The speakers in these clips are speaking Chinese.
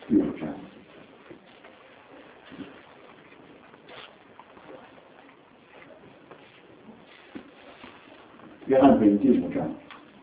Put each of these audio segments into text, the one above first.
第5章。约翰福音第5章。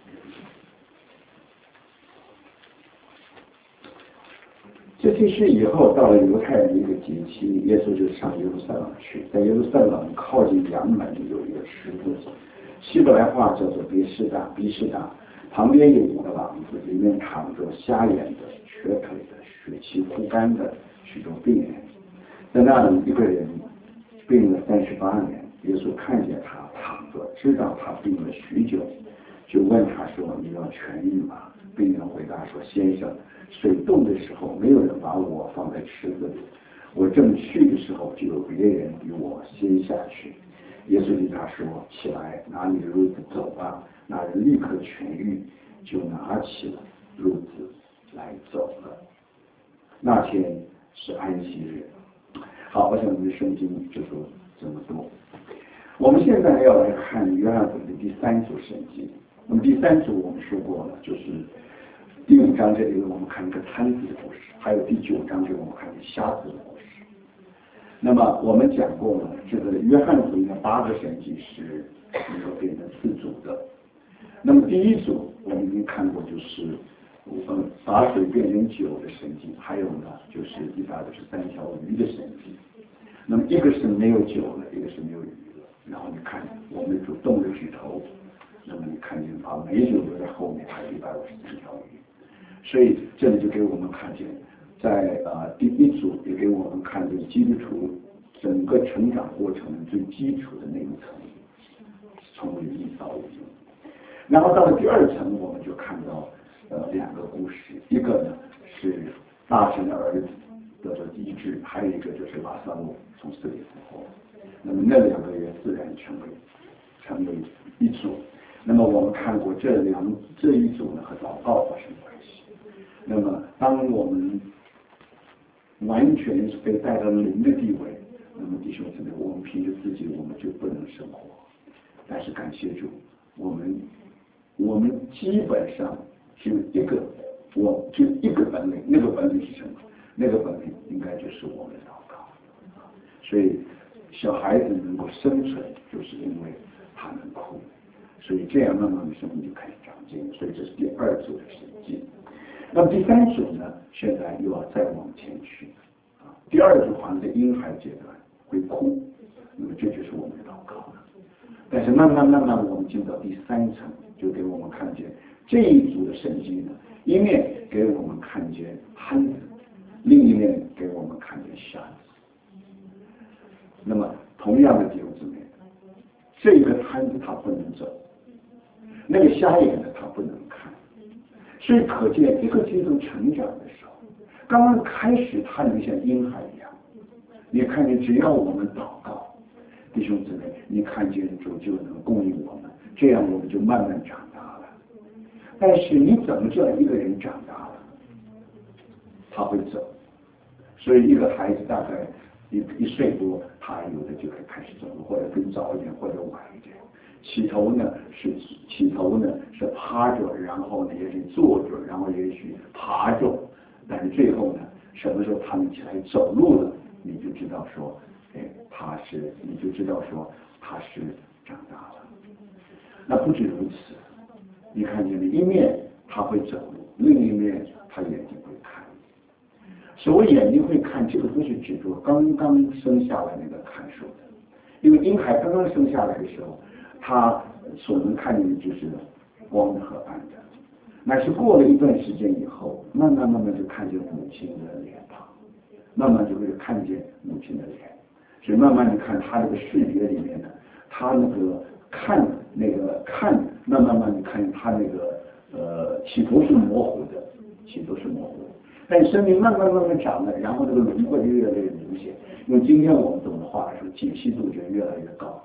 这些事以后，到了犹太人的一个节期，耶稣就上耶路撒冷去。在耶路撒冷靠近羊门有一个石头，希伯来话叫做比士大，旁边有一个廊子，里面躺着瞎眼的、瘸腿的、血气枯干的许多病人。在那里一个人病了38年，耶稣看见他躺着，知道他病了许久，就问他说：“你要痊愈吗？”病人回答说：“先生，水冻的时候，没有人把我放在池子里，我正去的时候，就有别人比我先下去。”耶稣对他说：“起来，拿你的褥子走吧。”那人立刻痊愈，就拿起了褥子来走了。那天是安息日。好，我想我们的圣经就说这么多。我们现在要来看约翰福音的第3组圣经。那么第3组我们说过了，就是第5章这里我们看一个瘫子的故事，还有第9章这里我们看一个瞎子的故事。那么我们讲过了，这个约翰福音的8个神迹是能够变成4组的。那么第1组我们已经看过，就是把水变成酒的神迹，还有呢就是第8个是3条鱼的神迹。那么一个是没有酒了，一个是没有鱼了。然后你看我们主动的举头，那么你看见把美酒留在后面，还有153条鱼。所以这里就给我们看见，在第1组也给我们看见基督徒整个成长过程最基础的那一层，从0到5。然后到了第2层，我们就看到2个故事，一个呢是大神的儿子得到医治，还有一个就是拉撒路从死里复活。那么那2个人自然成为一组。那么我们看过这一组呢和祷告发生关系。那么当我们完全是被带到灵的地位，那么弟兄姊妹，我们凭着自己我们就不能生活。但是感谢主，我们基本上就一个本领，那个本领是什么？那个本领应该就是我们的祷告。所以小孩子能够生存，就是因为他能哭。所以这样慢慢的生命就开始长进。所以这是第2组的神迹。那么第3组呢，现在又要再往前去。第2组好像在婴孩阶段会哭，那么这就是我们的祷告了。但是慢慢我们进到第3层，就给我们看见这一组的神迹呢，一面给我们看见憨子，另一面给我们看见瞎子。那么同样的弟兄姊妹，这个憨子他不能走，那个瞎眼的他不能看，所以可见一个基督成长的时候，刚刚开始他能像婴孩一样，你看见只要我们祷告，弟兄姊妹，你看见主就能供应我们，这样我们就慢慢长大了。但是你怎么知道一个人长大了？他会走。所以一个孩子大概1岁多，他有的就可以开始走路，或者更早一点，或者晚一点。起头呢是趴着，然后呢也许坐着，然后也许爬着，但是最后呢，什么时候他们起来走路了，你就知道说，你就知道说他是长大了。那不止如此，你看见了，一面他会走路，另一面他眼睛会看。所谓眼睛会看，这个不是指着刚刚生下来那个看守的，因为婴孩刚刚生下来的时候，他所能看见的就是光的和暗的。那是过了一段时间以后，慢慢就看见母亲的脸庞，慢慢就会看见母亲的脸。所以慢慢的看他这个视觉里面呢，他那个看，慢慢的看他那个起头是模糊的，但生命慢慢长了，然后这个轮廓就越来越明显。用今天我们懂的话说，解析度就越来越高。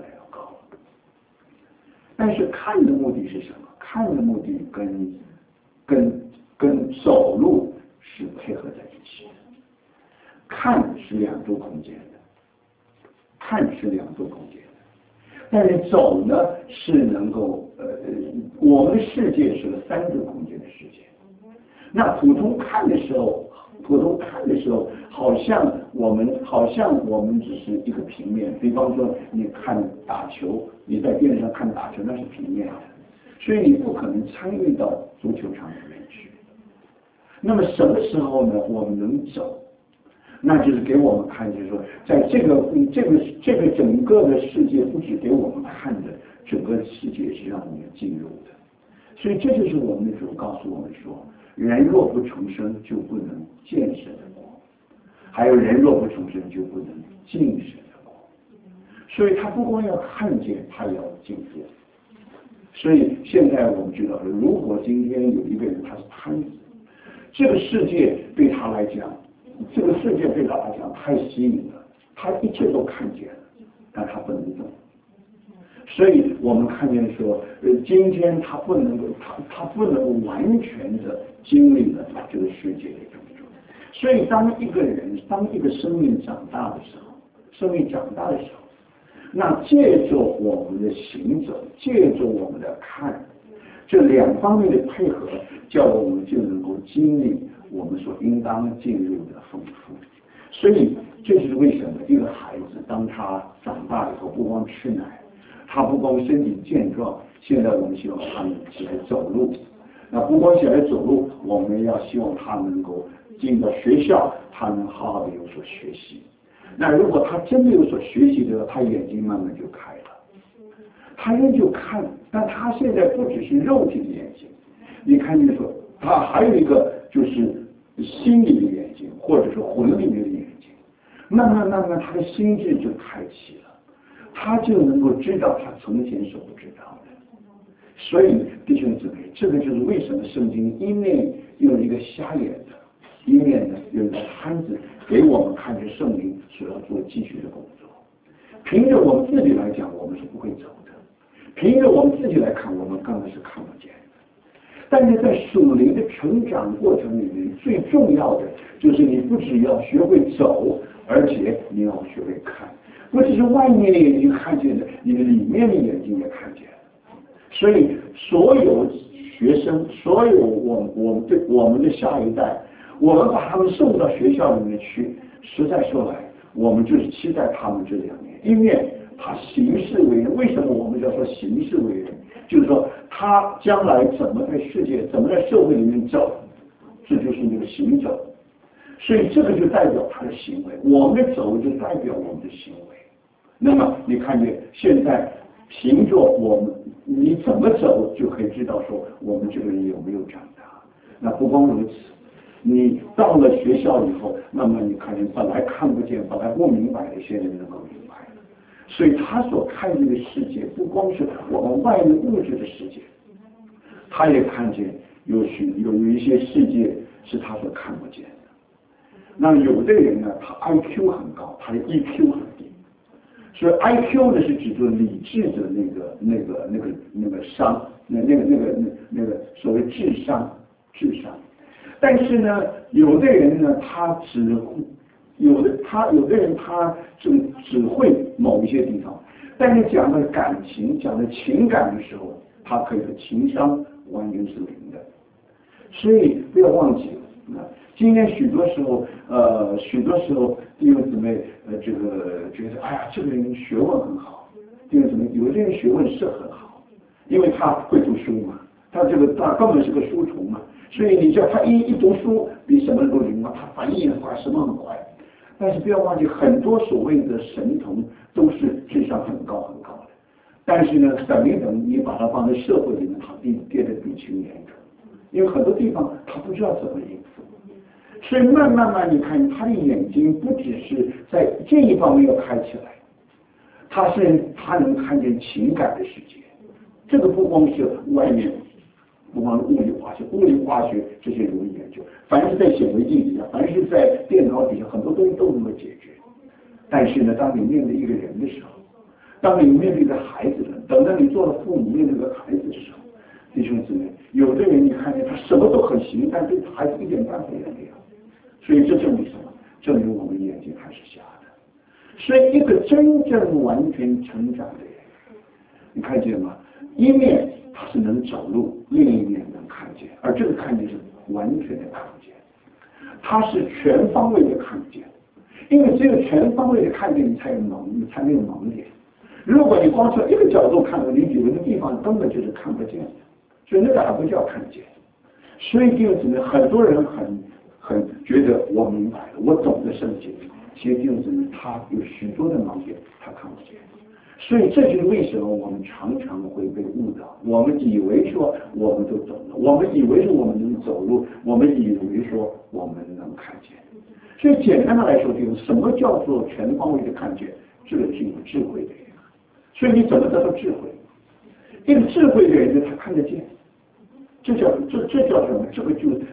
但是看的目的是什么？看的目的跟走路是配合在一起的。看是2度空间的，但是走呢是能够我们的世界是个3度空间的世界。那普通看的时候， 普通看的时候，好像我们只是一个平面。比方说，你看打球，你在电视上看打球，那是平面的，所以你不可能参与到足球场里面去。那么什么时候呢？我们能走？那就是给我们看，就是说，在这个整个的世界，不只给我们看的，整个世界是让我们进入的。所以这就是我们的主告诉我们说，人若不重生，就不能见神的国；还有人若不重生，就不能进神的国。所以他不光要看见，他也要进入。所以现在我们知道，如果今天有一个人他是瘫子，这个世界对他来讲太吸引了，他一切都看见了，但他不能动。所以我们看见说，今天他不能完全的经历了这个世界的种种。所以当一个生命长大的时候，那借着我们的行走，借着我们的看，这两方面的配合，叫我们就能够经历我们所应当进入的丰富。所以这是为什么一个孩子当他长大以后，不光吃奶，他不光身体健壮，现在我们希望他能起来走路。那不光起来走路，我们要希望他能够进到学校，他能好好的有所学习。那如果他真的有所学习的时候，他眼睛慢慢就开了，他仍旧看，但他现在不只是肉体的眼睛，你看见说他还有一个就是心理的眼睛，或者是魂里面的眼睛，慢慢他的心智就开启了，他就能够知道他从前所不知道的。所以弟兄姊妹，这个就是为什么圣经一面用一个瞎眼的，一面呢用一个瘫子给我们看着圣灵所要做继续的工作。凭着我们自己来讲，我们是不会走的；凭着我们自己来看，我们根本是看不见的。但是在属灵的成长过程里面，最重要的就是你不只要学会走，而且你要学会看，不只是外面的眼睛看见的，你的里面的眼睛也看见。所以所有学生，所有我们的下一代，我们把他们送到学校里面去，实在说来，我们就是期待他们这2年，一面他行事为人。为什么我们要说行事为人？就是说他将来怎么在世界，怎么在社会里面走，这就是那个行走。所以这个就代表他的行为，我们的走就代表我们的行为。那么你看见现在凭着我们你怎么走，就可以知道说我们这个人有没有长大。那不光如此，你到了学校以后，那么你看见本来看不见、本来不明白的，现在能够明白了。所以他所看见的世界，不光是我们外面物质的世界，他也看见有一些世界是他所看不见的。那有的人呢，他 IQ 很高，他的 EQ 很低。所以 IQ 呢是指着理智的那个商，那个所谓智商。但是呢，有的人呢，有的人他只会某一些地方，但是讲的感情、讲的情感的时候，他可以说情商完全是零的。所以不要忘记了，今天许多时候弟兄姊妹这个觉得，哎呀，这个人学问很好。弟兄姊妹，有的人学问是很好，因为他会读书嘛，他根本是个书虫嘛，所以你叫他一读书，比什么都灵嘛，他反应很快，什么很快。但是不要忘记，很多所谓的神童都是智商很高的，但是呢，等一等，你把他放在社会里面，他跌得比青年重，因为很多地方他不知道怎么应付。所以慢慢你看他的眼睛不只是在这一方面要开起来，他能看见情感的世界。这个不光是外面，不光是物理化学这些容易研究，凡是在显微镜底下，凡是在电脑底下，很多东西都能够解决。但是呢，当你面对一个人的时候，当你面对一个孩子，等到你做了父母面对一个孩子的时候，弟兄姊妹，有的人你看见他什么都很行，但对孩子一点办法也没有。所以这证明什么？证明我们眼睛还是瞎的。所以一个真正完全成长的人，你看见吗？一面他是能走路，另一面能看见，而这个看见是完全的看见。 它是全方位的看见，因为只有全方位的看见，你才有盲点。如果你光从一个角度看，你有的地方根本就是看不见的，所以那个还不叫看见。所以弟兄姊妹，很多人很觉得我明白了，我懂得圣经，其实弟兄姊妹他有许多的盲点，他看不见。所以这就是为什么我们常常会被误导。我们以为说我们都懂了，我们以为说我们能走路，我们以为说我们能看见。所以简单的来说，就是什么叫做全方位的看见？这个是有智慧的人。所以你怎么得到智慧？一个智慧的人，他看得见。这叫什么？这个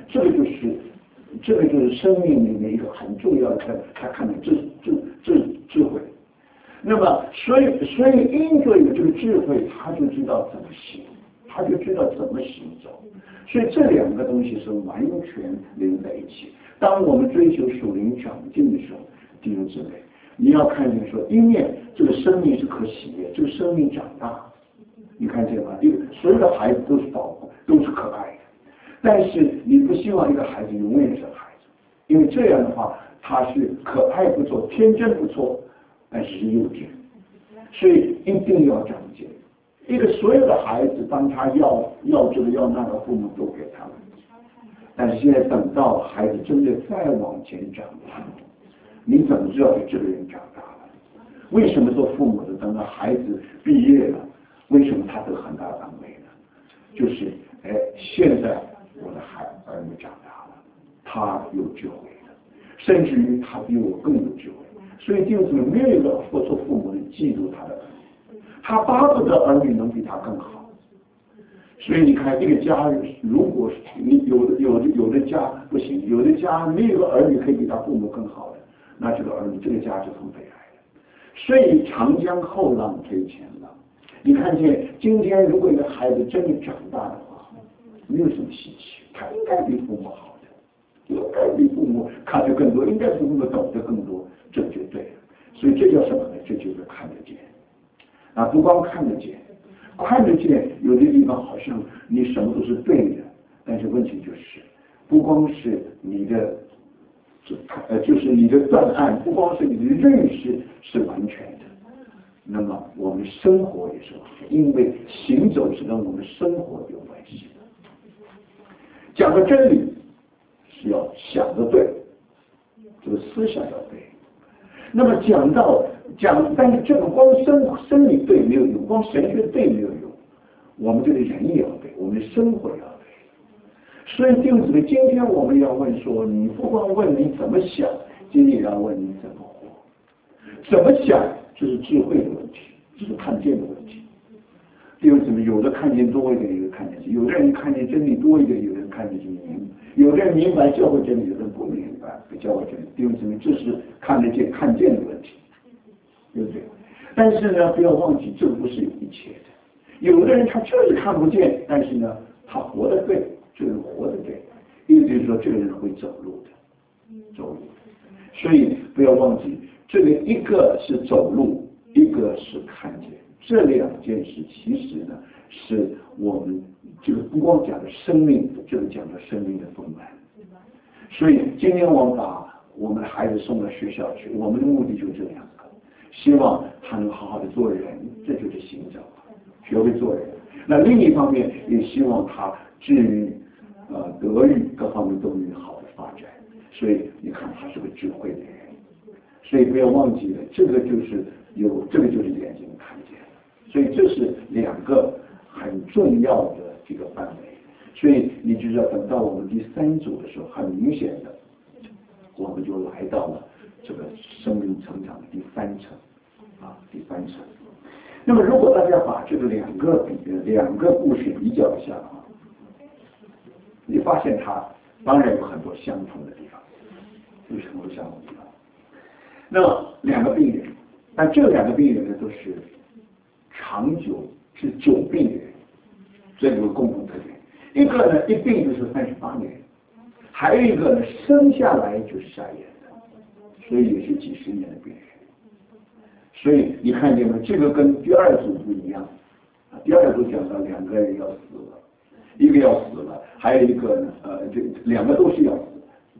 就是生命里面一个很重要的，他看见智慧。那么，所以因着有这个智慧，他就知道怎么行，他就知道怎么行走。所以这两个东西是完全连在一起。当我们追求属灵长进的时候，弟兄姊妹，你要看见说，一面这个生命是可喜悦，这个生命长大，你看见吗？所有的孩子都是宝贵，都是可爱的。但是你不希望一个孩子永远是孩子，因为这样的话，他是可爱不错，天真不错。但是幼稚，所以一定要长进。一个所有的孩子，当他要这个要那个，父母都给他们。但是现在等到孩子真的再往前长大，你怎么知道这个人长大了？为什么做父母的等到孩子毕业了，为什么他得很大的安慰呢？就是现在我的儿女长大了，他有智慧了，甚至于他比我更有智慧。所以弟兄姊妹，没有一个做父母的嫉妒他的儿女，他巴不得儿女能比他更好。所以你看，这个家如果你有的家不行，有的家没有个儿女可以比他父母更好的，那这个儿女这个家是很悲哀的。所以长江后浪推前浪，你看见今天如果一个孩子真的长大的话，没有什么稀奇，他应该比父母好的，应该比父母看得更多，应该比父母懂得更多。这就对了，所以这叫什么呢？这就是看得见啊！不光看得见，有的地方好像你什么都是对的，但是问题就是，不光是你的，就是你的断案，不光是你的认识是完全的，那么我们生活也是完全，因为行走是跟我们生活有关系的。讲的真理是要想的对，这个思想要对。那么但是这个光生理对没有用，光神学对没有用，我们这个人也要对，我们的生活也要对。所以弟兄姊妹，今天我们要问说，你不光问你怎么想，今天也要问你怎么活。怎么想，这是智慧的问题，这是看见的问题。弟兄姊妹，有的看见多一点，有的看见少，有的人看见真理多一点，有的人看见真理明白，有的人明白教会真理，有的人不明白教会真理。弟兄姊妹，这是看得见看见的问题，对不对？但是呢，不要忘记，这不是一切的。有的人他就是看不见，但是呢，他活得对，这个人活得对，意思就是说，这个人会走路的，走路的。所以不要忘记，这个一个是走路，一个是看见。这两件事其实呢，是我们这个不光讲的生命，这个讲的生命的丰满。所以今天我们把我们的孩子送到学校去，我们的目的就这两个，希望他能好好的做人，这就是行走，学会做人。那另一方面也希望他至于德育各方面都有好的发展。所以你看他是个智慧的人，所以不要忘记了，这个就是眼睛看见。所以这是两个很重要的这个范围，所以你就要等到我们第三组的时候，很明显的，我们就来到了这个生命成长的第三层，第三层。那么如果大家把这个两个故事比较一下你发现它当然有很多相同的地方，有很多相同的地方。那么两个病人，但这两个病人呢都是长久是久病的人，这有个共同特点。一个呢一病就是38年，还有一个呢生下来就是下眼的，所以也是几十年的病人。所以你看见吗？这个跟第二组不一样。第二组讲到两个人要死了，一个要死了，还有一个呢这两个都是要死，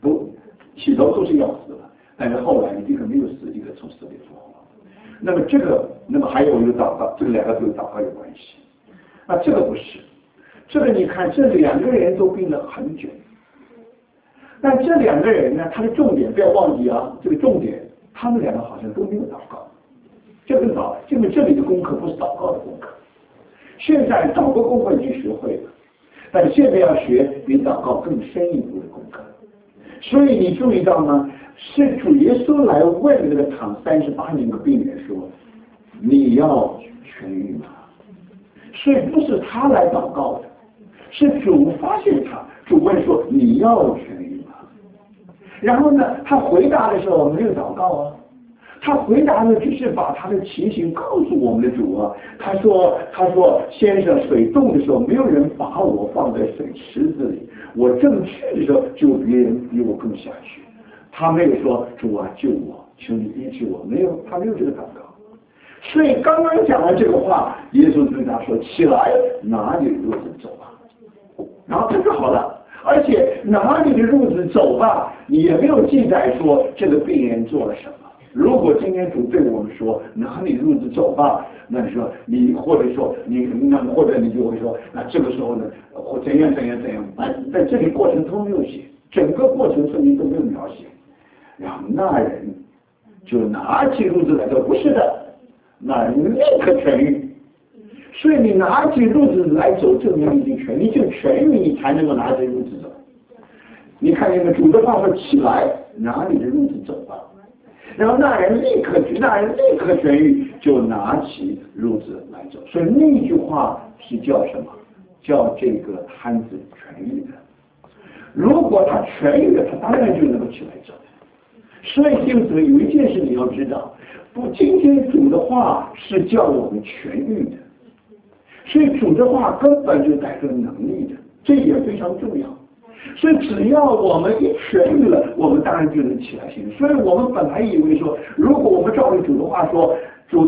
都起头都是要死的，但是后来一个没有死，一个从死里复活。那么还有祷告，这两个跟祷告有关系。啊，这个不是，这个你看，这两个人都病了很久，但这两个人呢，他的重点不要忘记啊，这个重点，他们两个好像都没有祷告。这个这里的功课不是祷告的功课，现在祷告功课已经学会了，但现在要学比祷告更深一步的功课。所以你注意到吗？是主耶稣来问这个躺38年的病人说：“你要痊愈吗？”所以不是他来祷告的，是主发现他，主问说：“你要痊愈吗？”然后呢，他回答的时候没有祷告啊。他回答的只是把他的情形告诉我们的主啊。他说先生，水冻的时候没有人把我放在水池子里，我正去的时候就别人比我更下去。他没有说主啊救我，求你医治我，没有，他没有这个祷告。所以刚刚讲完这个话，耶稣对他说：“起来，拿你的褥子走吧。”然后他就好了。而且拿你的褥子走吧，你也没有记载说这个病人做了什么。如果今天主对我们说拿你褥子走吧，那你说你或者你就会说，那这个时候呢，或怎样，在这里过程都没有写，整个过程圣经都没有描写。然后那人就拿起褥子来说，不是的，那人立刻痊愈。所以你拿起褥子来走，证明你已经痊愈，就痊愈你才能够拿着褥子走。你看那个主的话说：“起来，拿你的褥子走吧。”然后那人立刻痊愈，就拿起褥子来走。所以那句话是叫什么？叫这个瘫子痊愈的。如果他痊愈了，他当然就能够起来走。所以就是有一件事你要知道，今天主的话是叫我们痊愈的，所以主的话根本就带着能力的，这也非常重要。所以只要我们一痊愈了，我们当然就能起来行。所以我们本来以为说，如果我们照着主的话说，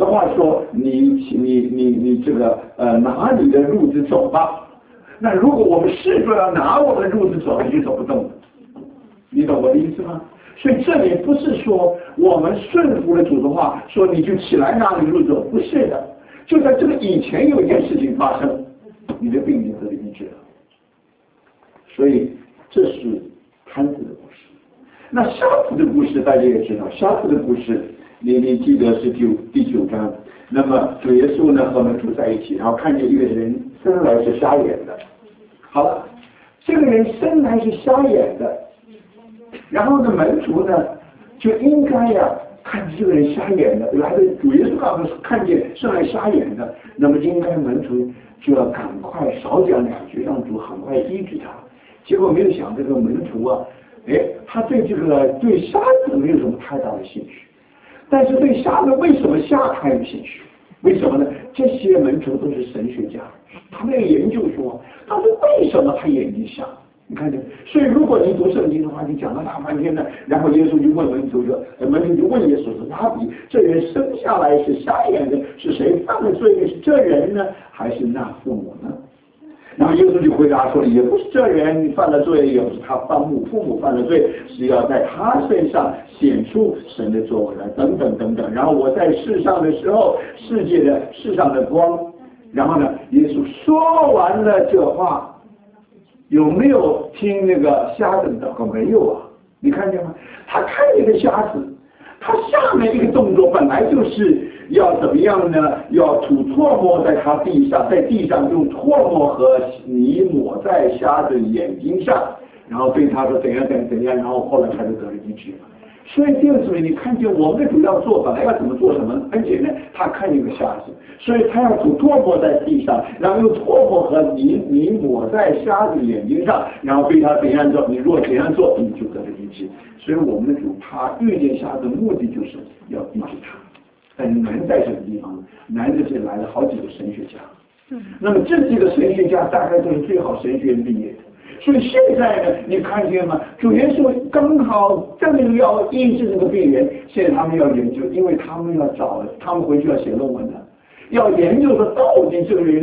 你这个拿你的褥子走吧。那如果我们试着要拿我们的褥子走，你就走不动了。你懂我的意思吗？所以这里不是说我们顺服了主的话，说你就起来拿你褥子走，不是的。就在这个以前有一件事情发生，你的病就得了医治了。所以这是瘫子的故事。那瞎子的故事大家也知道，瞎子的故事你记得是第9章。那么主耶稣呢和门徒在一起，然后看见一个人生来是瞎眼的。好了，这个人生来是瞎眼的，然后呢门徒呢就应该看见这个人瞎眼的，来的主耶稣告诉看见生来瞎眼的，那么应该门徒就要赶快少讲2句，让主很快医治他。结果没有想这个门徒他对瞎子没有什么太大的兴趣，但是对瞎子为什么瞎他有兴趣？为什么呢？这些门徒都是神学家，他们也研究说，到底为什么他眼睛瞎？你看见？所以如果你读圣经的话，你讲了大半天呢，然后耶稣就问门徒说，门徒就问耶稣说：“拉比，这人生下来是瞎眼的，是谁犯了罪的？是这人呢，还是那父母呢？”然后耶稣就回答说：“也不是这人犯了罪，也不是他父母犯了罪，是要在他身上显出神的作为来，等等等等。然后我在世上的时候，世上的光。”然后呢，耶稣说完了这话，有没有听那个瞎子的祷告？没有啊，你看见吗？他看见个瞎子，他下面一个动作本来就是要怎么样呢？要吐唾沫在他地上，在地上用唾沫和泥抹在瞎子眼睛上，然后对他说怎样，然后后来他就得了医治。所以弟兄姊妹，你看见我们的主要做本来要怎么做什么？很简单，他看见个瞎子，所以他要吐唾沫在地上，然后用唾沫和泥抹在瞎子眼睛上，然后对他怎样做，你若怎样做，你就得了医治。所以我们的主他遇见瞎子的目的就是要医治他。但是难在什么地方？难的是来了好几个神学家。那么这几个神学家大概都是最好神学院毕业的。所以现在呢，你看见吗？主耶稣刚好正要医治这个病人，现在他们要研究，因为他们回去要写论文的。 要研究说到底这个人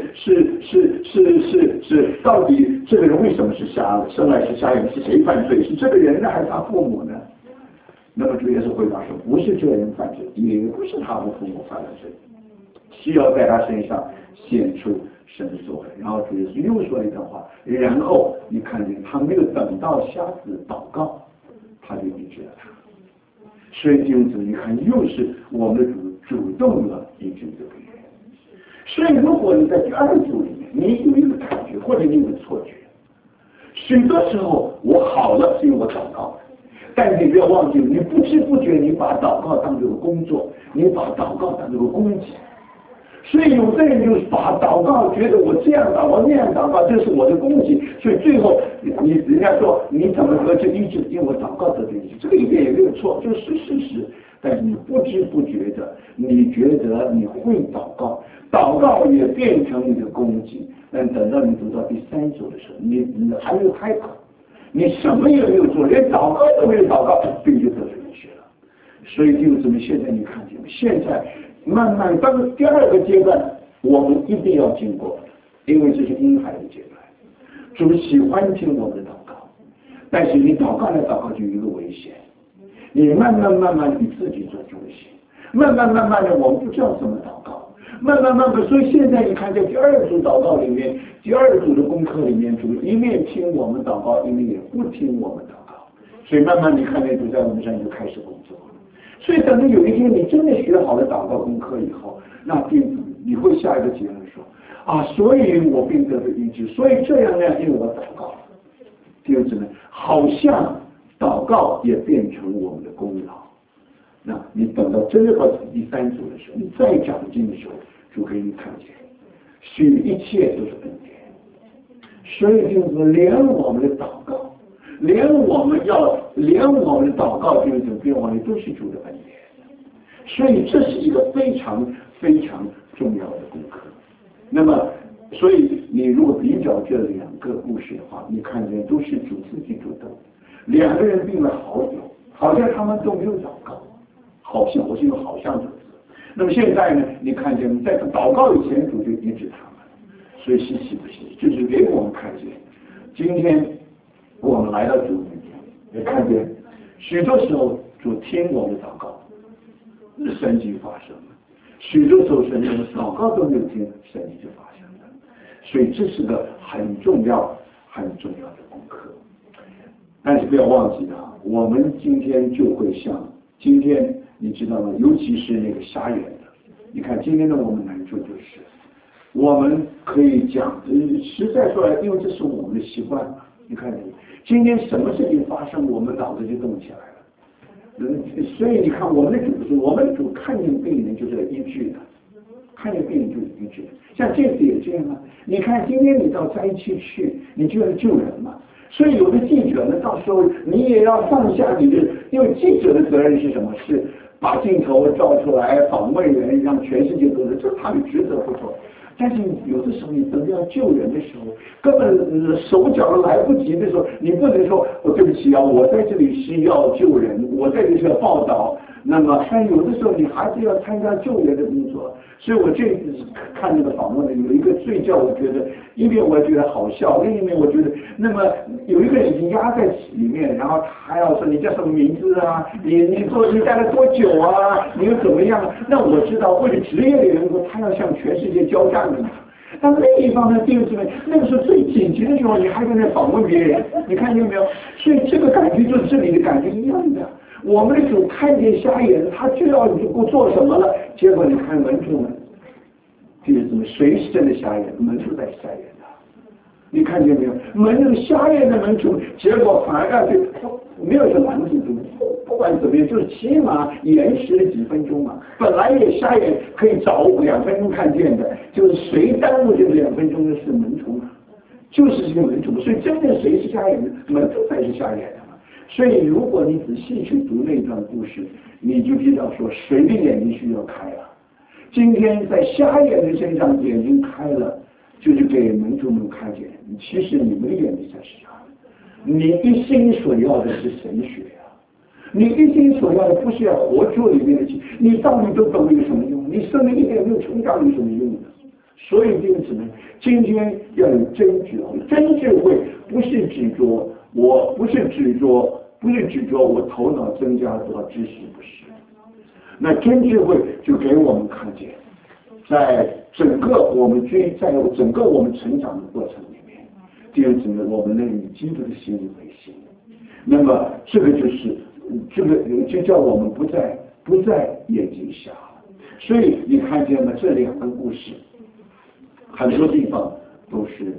到底这个人为什么是生来是瞎眼，是谁犯罪？是这个人呢，还是他父母呢？那么主耶稣回答说，不是这个人犯罪，也不是他的父母犯了罪，需要在他身上显出神的作为。然后主耶稣又说了一段话，然后你看见他没有等到瞎子祷告，他就医治了他。所以弟兄姊妹，你看又是我们的主动的医治这个人。所以如果你在第二组里面，你有一个感觉或者你有个错觉，许多时候我好了是因为我祷告，但你不要忘记，你不知不觉你把祷告当作个工作，你把祷告当作个工具。所以有的人就把祷告觉得我这样祷告那样祷告，这是我的功绩，所以最后人家说你怎么得这医治？因为我祷告得这医治，这个一点也没有错，就是事实。但是你不知不觉的，你觉得你会祷告，祷告也变成你的功绩。但等到你读到第三组的时候，你还没有开口，你什么也没有做，连祷告都没有祷告，病就得罪医治了。所以弟兄姊妹，现在你看见吗？现在慢慢到第二个阶段，我们一定要经过，因为这是婴孩的阶段。主喜欢听我们的祷告，但是你祷告来祷告就有一个危险，你慢慢你自己做中心，慢慢的我们不知道怎么祷告，慢慢的，所以现在你看在第二组祷告里面，第二组的功课里面，主一面听我们祷告，一面也不听我们祷告，所以慢慢你看见主在我们身上就开始工作。所以等到有一天你真的学好了祷告功课以后，那你会下一个结论说啊，所以我并得了医治，所以这样因为我祷告。弟兄姊妹，好像祷告也变成我们的功劳。那你等到真的到第三组的时候，你再长进的时候，主给你看见，许一切都是恩典。所以就是连我们的祷告，连我们的祷告，就是别忘了都是主的恩典。所以这是一个非常非常重要的功课。那么，所以你如果比较这两个故事的话，你看见都是主自己主动，两个人病了好久，好像他们都没有祷告，好像我是用好像这个字。那么现在呢，你看见在祷告以前，主就医治他们，所以稀奇不稀奇，就是给我们看见，今天我们来到主面前，也看见许多时候主听我们的祷告，神迹发生了。许多时候神连祷告都没有听，神迹就发生了。所以这是个很重要的功课。但是不要忘记啊，我们今天就会像今天你知道吗？尤其是那个瞎眼的，你看今天的我们难处就是，我们可以讲，实在说来，因为这是我们的习惯嘛。你看今天什么事情发生，我们脑子就动起来了。所以你看我们的主看见病人就是医治的，看见病人就是医治的。像这次也这样啊，你看今天你到灾区去，你就要救人嘛。所以有的记者呢，到时候你也要放下你的，因为记者的责任是什么？是把镜头照出来，访问人，让全世界都知道，这是他的职责不错。但是有的时候你等要救人的时候，根本手脚都来不及的时候，你不能说对不起啊，我在这里是要救人，我在这里是要报道。那么，但有的时候你还是要参加救援的工作。所以我这次看那个访问的有一个最叫我觉得，一边我觉得好笑，另一面我觉得，那么有一个人已经压在里面，然后他还要说你叫什么名字啊？你待了多久啊？你又怎么样？那我知道，为了职业的员工，他要向全世界交战的嘛。但另一方面，弟兄姊妹，那个时候最紧急的时候，你还在那访问别人，你看见没有？所以这个感觉就是这里的感觉一样的。我们的主看见瞎眼，他就要你不做什么了，结果你看门徒们，弟兄姊妹，谁是真的瞎眼？门徒在瞎眼的，你看见没有？瞎眼的门徒，结果反而没有什么门徒，不管怎么样，就是起码延迟了几分钟嘛。本来也瞎眼可以早2分钟看见的，就是谁耽误这2分钟的是门徒嘛，就是这个门徒。所以真的谁是瞎眼的？门徒才是瞎眼的。所以如果你仔细去读那段故事，你就知道说谁的眼睛需要开了。今天在瞎眼的身上眼睛开了，就是给门徒们看见，其实你们的眼睛才是瞎的。你一心所要的是神学啊， 你一心所要的不是要活出里面的气，你道理都懂有什么用？你生命一点没有成长有什么用呢？所以这个姊妹，今天要有真智慧，真智慧不是执着，不是执着我头脑增加了多少知识，不是。那真智慧就给我们看见，在整个我们成长的过程里面，弟兄姊妹，我们能以基督的心为心。那么这个就叫我们不再眼睛瞎了。所以你看见了这两个故事，很多地方都是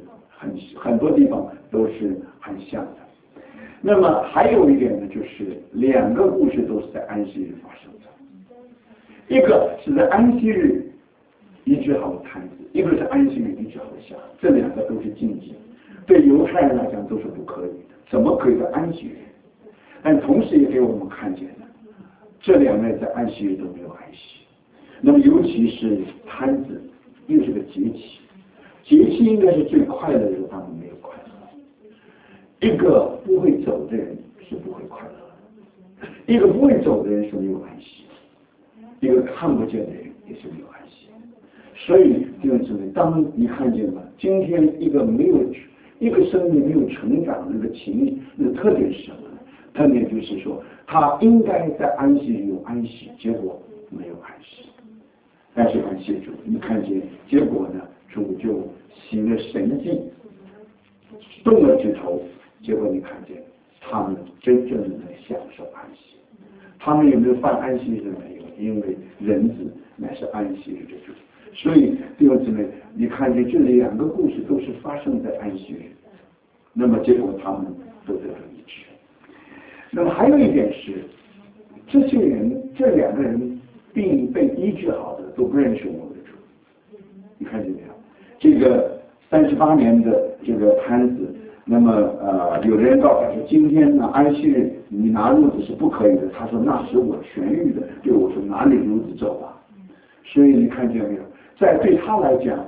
很像的。那么还有一点呢，就是两个故事都是在安息日发生的，一个是在安息日医治好的瘫子，一个是安息日医治好的瞎子，这两个都是禁忌，对犹太人来讲都是不可以的，怎么可以在安息日？但同时也给我们看见了，这两位在安息日都没有安息。那么尤其是瘫子，又是个节期，节期应该是最快乐的时候，他们没有快乐。一个不会走的人是不会快乐的，一个不会走的人是没有安息，一个看不见的人也是没有安息。所以弟兄姊妹，当你看见了今天一个生命没有成长的那个情谊，那个特点是什么呢？特点就是说，他应该在安息里有安息，结果没有安息。但是感谢主，你看见结果呢？主就行了神迹，动了指头，结果你看见他们真正的享受安息。他们有没有犯安息日？没有，因为人子乃是安息日的主。所以弟兄姊妹，你看见这两个故事都是发生在安息日，那么结果他们都得到医治。那么还有一点是，这两个人并被医治好的都不认识我们的主。你看见没有？这个38年的这个瘫子，那么有的人告诉他说，今天呢安息日你拿褥子是不可以的。他说那时我痊愈的，对我说哪里褥子走啊？所以你看见没有？对他来讲，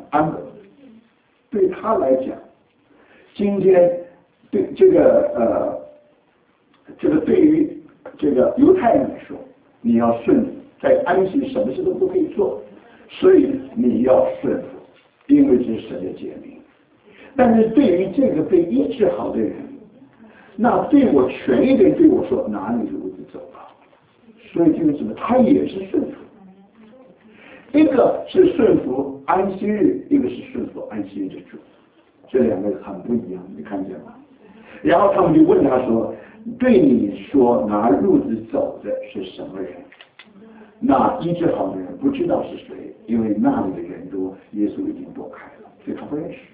今天对这个对于这个犹太人来说，你要顺服，在安息什么事都不可以做，所以你要顺服，因为这是神的诫命。但是对于这个被医治好的人，那对我痊愈的人对我说哪里褥子走吧，所以这个什么，他也是顺服。一个是顺服安息日，一个是顺服安息日的主，这两个很不一样，你看见吗？然后他们就问他说，对你说拿褥子走的是什么人？那医治好的人不知道是谁，因为那里的人多，耶稣已经躲开了，所以他不认识。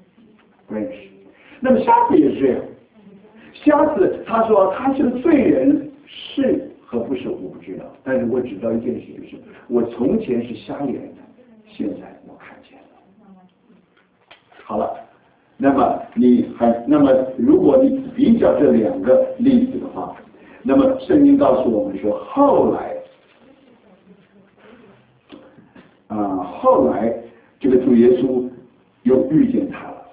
那么瞎子也是这样，瞎子他说他是罪人，是和不是我不知道，但是我知道一件事，就是我从前是瞎眼的，现在我看见了。好了，那么如果你比较这两个例子的话，那么圣经告诉我们说，后来这个主耶稣又遇见他了，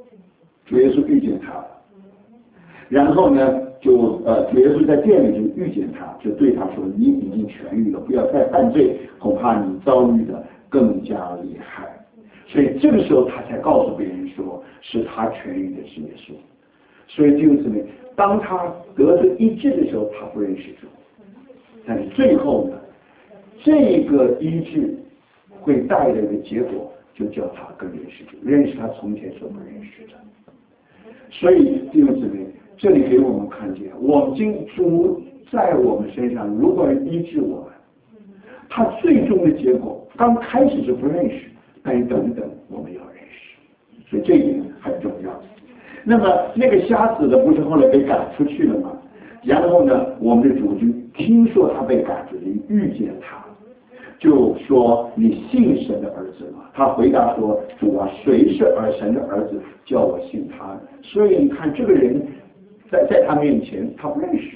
然后呢主耶稣在店里就遇见他，就对他说，你已经痊愈了，不要再犯罪，恐怕你遭遇的更加厉害。所以这个时候他才告诉别人说，是他痊愈的是耶稣。所以弟兄姊妹，当他得着医治的时候，他不认识主，但是最后呢，这个医治会带来的结果，就叫他更认识主，认识他从前所不认识的。所以弟兄姊妹，这里给我们看见，我们主在我们身上如果医治我们，他最终的结果刚开始是不认识，但是等等我们要认识，所以这一点很重要。那么那个瞎子的不是后来被赶出去了吗？然后呢，我们的主就听说他被赶出去，遇见他，就说你信神的儿子吗？他回答说，主啊，谁是神的儿子，叫我信他。所以你看这个人在他面前他不认识。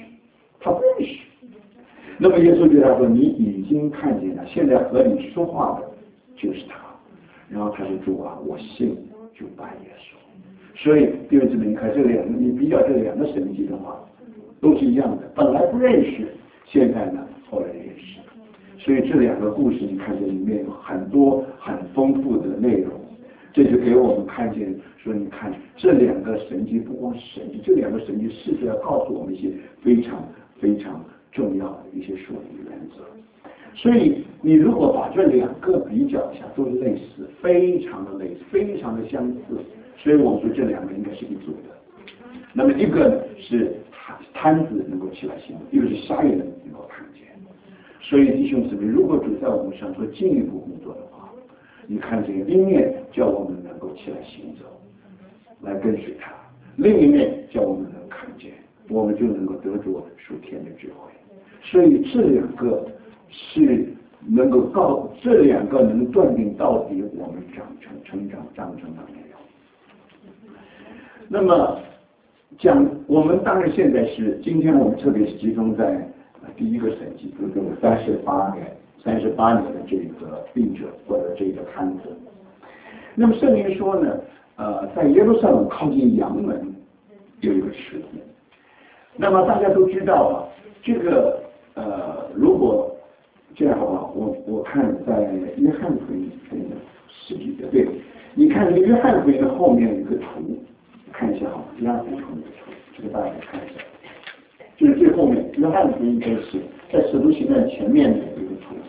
那么耶稣对他说，你已经看见了，现在和你说话的就是他。然后他说，主啊，我信，就拜耶稣。所以弟兄姊妹，你看你比较这两个神迹的话， 都是一样的，本来不认识，现在呢后来认识。所以这两个故事，你看这里面有很多很丰富的内容，这就给我们看见说，你看这两个神迹不光是神迹，这两个神迹事实要告诉我们一些非常非常重要的一些属灵原则。所以你如果把这两个比较一下，都是类似，非常的类似，非常的相似，所以我们说这两个应该是一组的。那么一个是瘫子能够起来行动，一个是瞎眼能够看见。所以弟兄姊妹，如果主在我们上做进一步工作的话，你看这个一面叫我们能够起来行走，来跟随他；另一面叫我们能看见，我们就能够得着属天的智慧。所以这两个是能够这两个能断定到底我们成长到没有。那么我们当然现在是今天我们特别是集中在第一个神迹，就是38年的这个病者或者这个瘫子。那么圣经说呢，在耶路撒冷靠近阳门有一个池子。那么大家都知道啊，这个如果这样好不好？我看在约翰福音10几节，对，你看这个约翰福音的后面有一个图，看一下好，约翰福音后面的图，这个大家看一下。就是最后面，约翰福音是在使徒行传前面的一个图。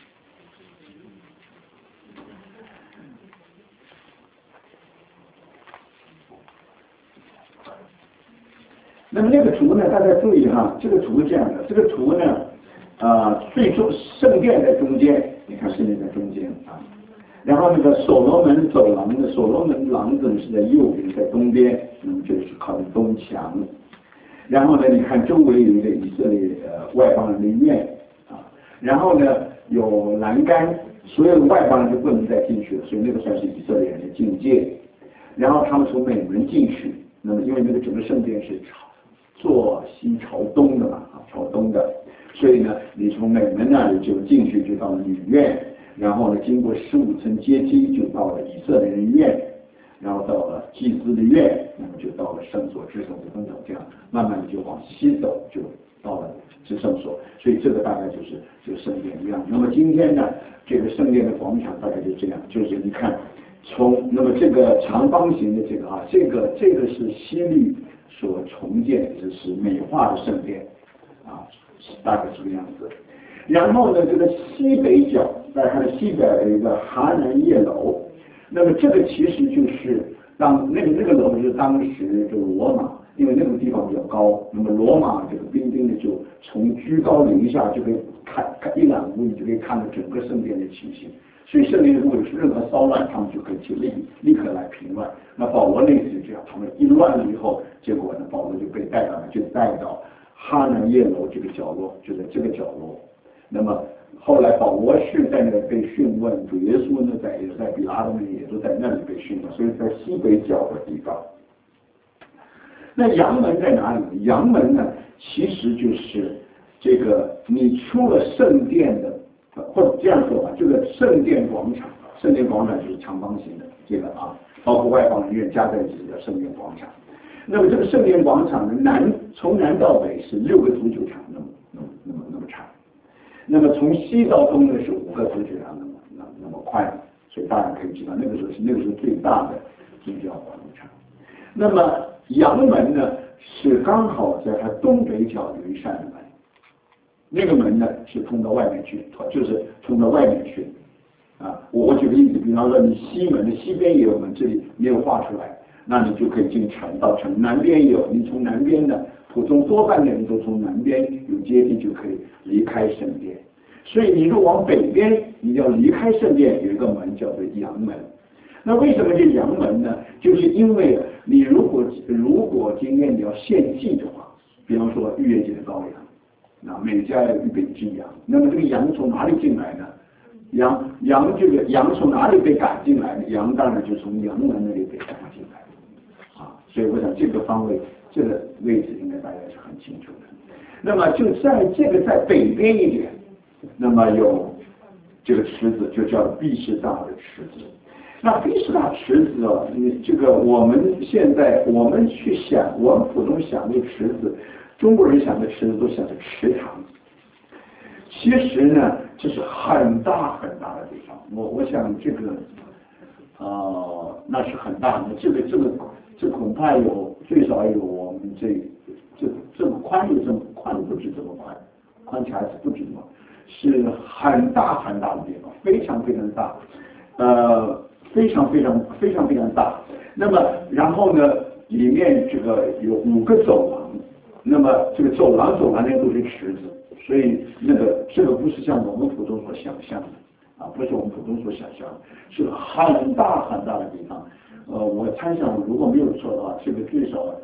那么那个图呢，大家注意哈，这个图是这样的，这个图呢，最终圣殿在中间，你看圣殿在中间啊，然后那个所罗门走廊的所罗门廊子是在右边，在东边，那么就是靠近东墙。然后呢，你看周围有一个以色列外邦人的院啊，然后呢有栏杆，所有的外邦人就不能再进去了，所以那个算是以色列人的境界。然后他们从美门进去，那么因为那个整个圣殿是坐西朝东的嘛，朝东的，所以呢，你从美门那里就进去，就到了女院，然后呢，经过15层阶梯就到了以色列人院。然后到了祭司的院，那么就到了圣所、至圣所等等，这样慢慢的就往西走，就到了至圣所。所以这个大概就是圣殿一样。那么今天呢，这个圣殿的广场大概就这样，就是你看，那么这个长方形的这个啊，这个是希律所重建，就是美化的圣殿啊，大概是这个样子。然后呢，这个西北角，大家看西北有一个哈南叶楼。那么这个其实就是那个楼是当时这个罗马，因为那个地方比较高，那么罗马这个兵丁呢就从居高临下就可以看一览无遗，就可以看到整个圣殿的情形。所以圣殿如果有任何骚乱，他们就可以去立刻来平乱。那保罗那次就这样，他们一乱了以后，结果呢保罗就被带到哈南叶楼这个角落，就在这个角落。那么后来保罗是在那里被讯问，主耶稣呢也在比拉多也都在那里被讯问，所以在西北角的地方。那阳门在哪里？阳门呢，其实就是这个你出了圣殿的，或者这样说吧，这个圣殿广场，圣殿广场就是长方形的这个啊，包括外邦人院加在一起叫圣殿广场。那么这个圣殿广场的从南到北是6个足球场那么长。那么从西到东呢是5个足球场那么宽，所以大家可以知道那个时候最大的宗教广场。那么阳门呢是刚好在它东北角有一扇门，那个门呢是通到外面去，就是通到外面去啊。我举个例子，比方说你西门的西边也有门，这里没有画出来，那你就可以进城到城。南边也有，你从南边的普通多半的人都从南边有阶梯就可以离开圣殿。所以你如果往北边，你要离开圣殿，有一个门叫做阳门。那为什么是阳门呢？就是因为你如果今天你要献祭的话，比方说逾越节的羔羊，那每家要预备一只羊，那么这个羊从哪里进来呢？这个羊从哪里被赶进来呢？羊当然就从阳门那里被赶进来啊。所以我想这个方位，这个位置应该大家是很清楚的。那么就在这个在北边一点，那么有这个池子，就叫毕士大的池子。那毕士大池子这个我们现在去想，我们普通想这个池子， 中国人想的池子都想着池塘，其实呢，这是很大很大的地方。我想这个，那是很大的，这恐怕最少有我们这么宽，有这么宽不止这么宽，宽起来是不止这么，是很大很大的地方，非常非常大，非常非常非常非常大。那么然后呢，里面这个有5个走廊，那么这个走廊那都是池子，所以这个不是像我们普通所想象的啊，不是我们普通所想象的，是很大很大的地方。我猜想如果没有错的话，这个最少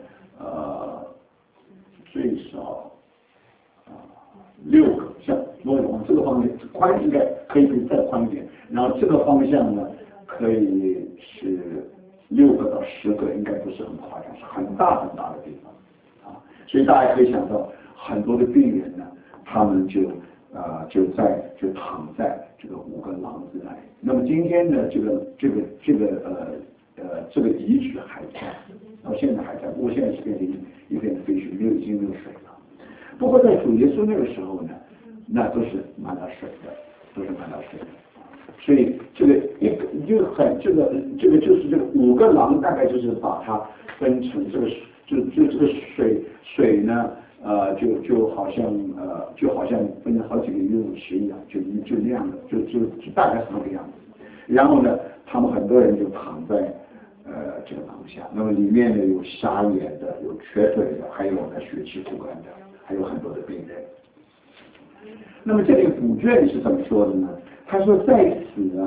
6个，像往这个方面宽应该可以再宽一点，然后这个方向呢可以是6个到10个，应该不是很夸张，是很大很大的地方啊。所以大家可以想到，很多的病人呢，他们就躺在这个5个廊子内。那么今天呢，这个遗址还在，到现在还在，不过现在是变成一片废墟，已经没有水了。不过在主耶稣那个时候呢，那都是满了水的，都是满了水的。所以这个就是这个5个廊，大概就是把它分成这个这个水呢，就好像分成好几个游泳池一样，就那样的，就大概是那个样子。然后呢，他们很多人就躺在这个廊下，那么里面呢有瞎眼的，有瘸腿的，还有呢血气枯干的，还有很多的病人。那么这里古卷是怎么说的呢？他说在此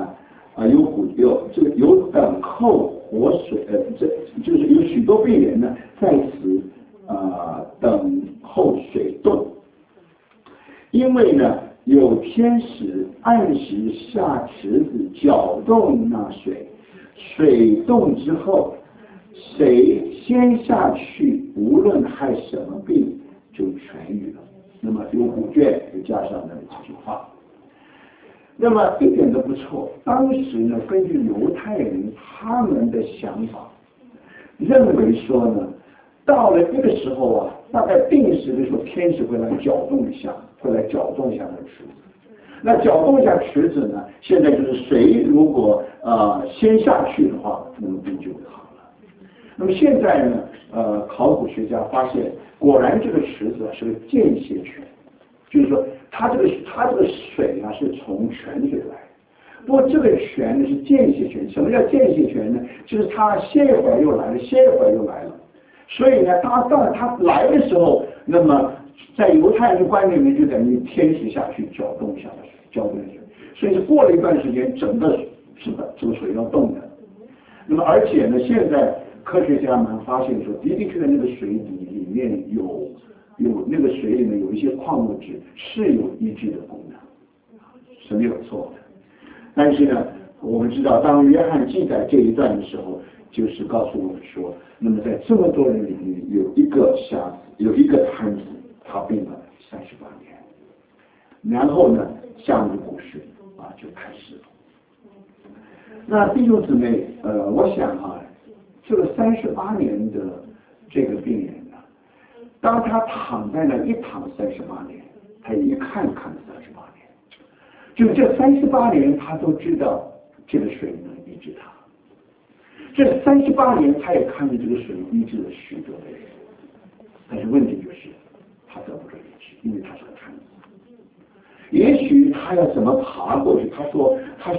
有等候活水，就是有许多病人呢在此等候水动，因为呢有天使按时下池子搅动那水，水动之后，谁先下去，无论害什么病就痊愈了。那么有古卷又加上了这句话。那么一点都不错。当时呢，根据犹太人他们的想法，认为说呢，到了这个时候啊，大概定时的时候，天使会来搅动一下那个池子。那搅动一下池子呢，现在就是谁如果先下去的话，那么病就会好了。那么现在呢，考古学家发现，果然这个池子是个间歇泉。就是说，它这个水啊是从泉水来的，不过这个泉呢是间歇泉。什么叫间歇泉呢？就是它歇一会儿又来了，歇一会儿又来了。所以呢，当它来的时候，那么在犹太人的观念里面，就等于天使下去搅动一下的水，搅动水。所以是过了一段时间，整个这个水要动的。那么而且呢，现在科学家们发现说，的确那个水里面有那个水里面有一些矿物质是有医治的功能，是没有错的。但是呢，我们知道当约翰记载这一段的时候，就是告诉我们说，那么在这么多人里面有一个瞎子，有一个瘫子，他病了38年。然后呢，下面的故事就开始了。那弟兄姊妹，我想这个38年的这个病人，当他躺在那一躺38年，他一看38年，就这38年他都知道这个水能医治他。这38年他也看见这个水医治了许多的人，但是问题就是他得不到医治，因为他是个瘫子。也许他要怎么爬过去？他说，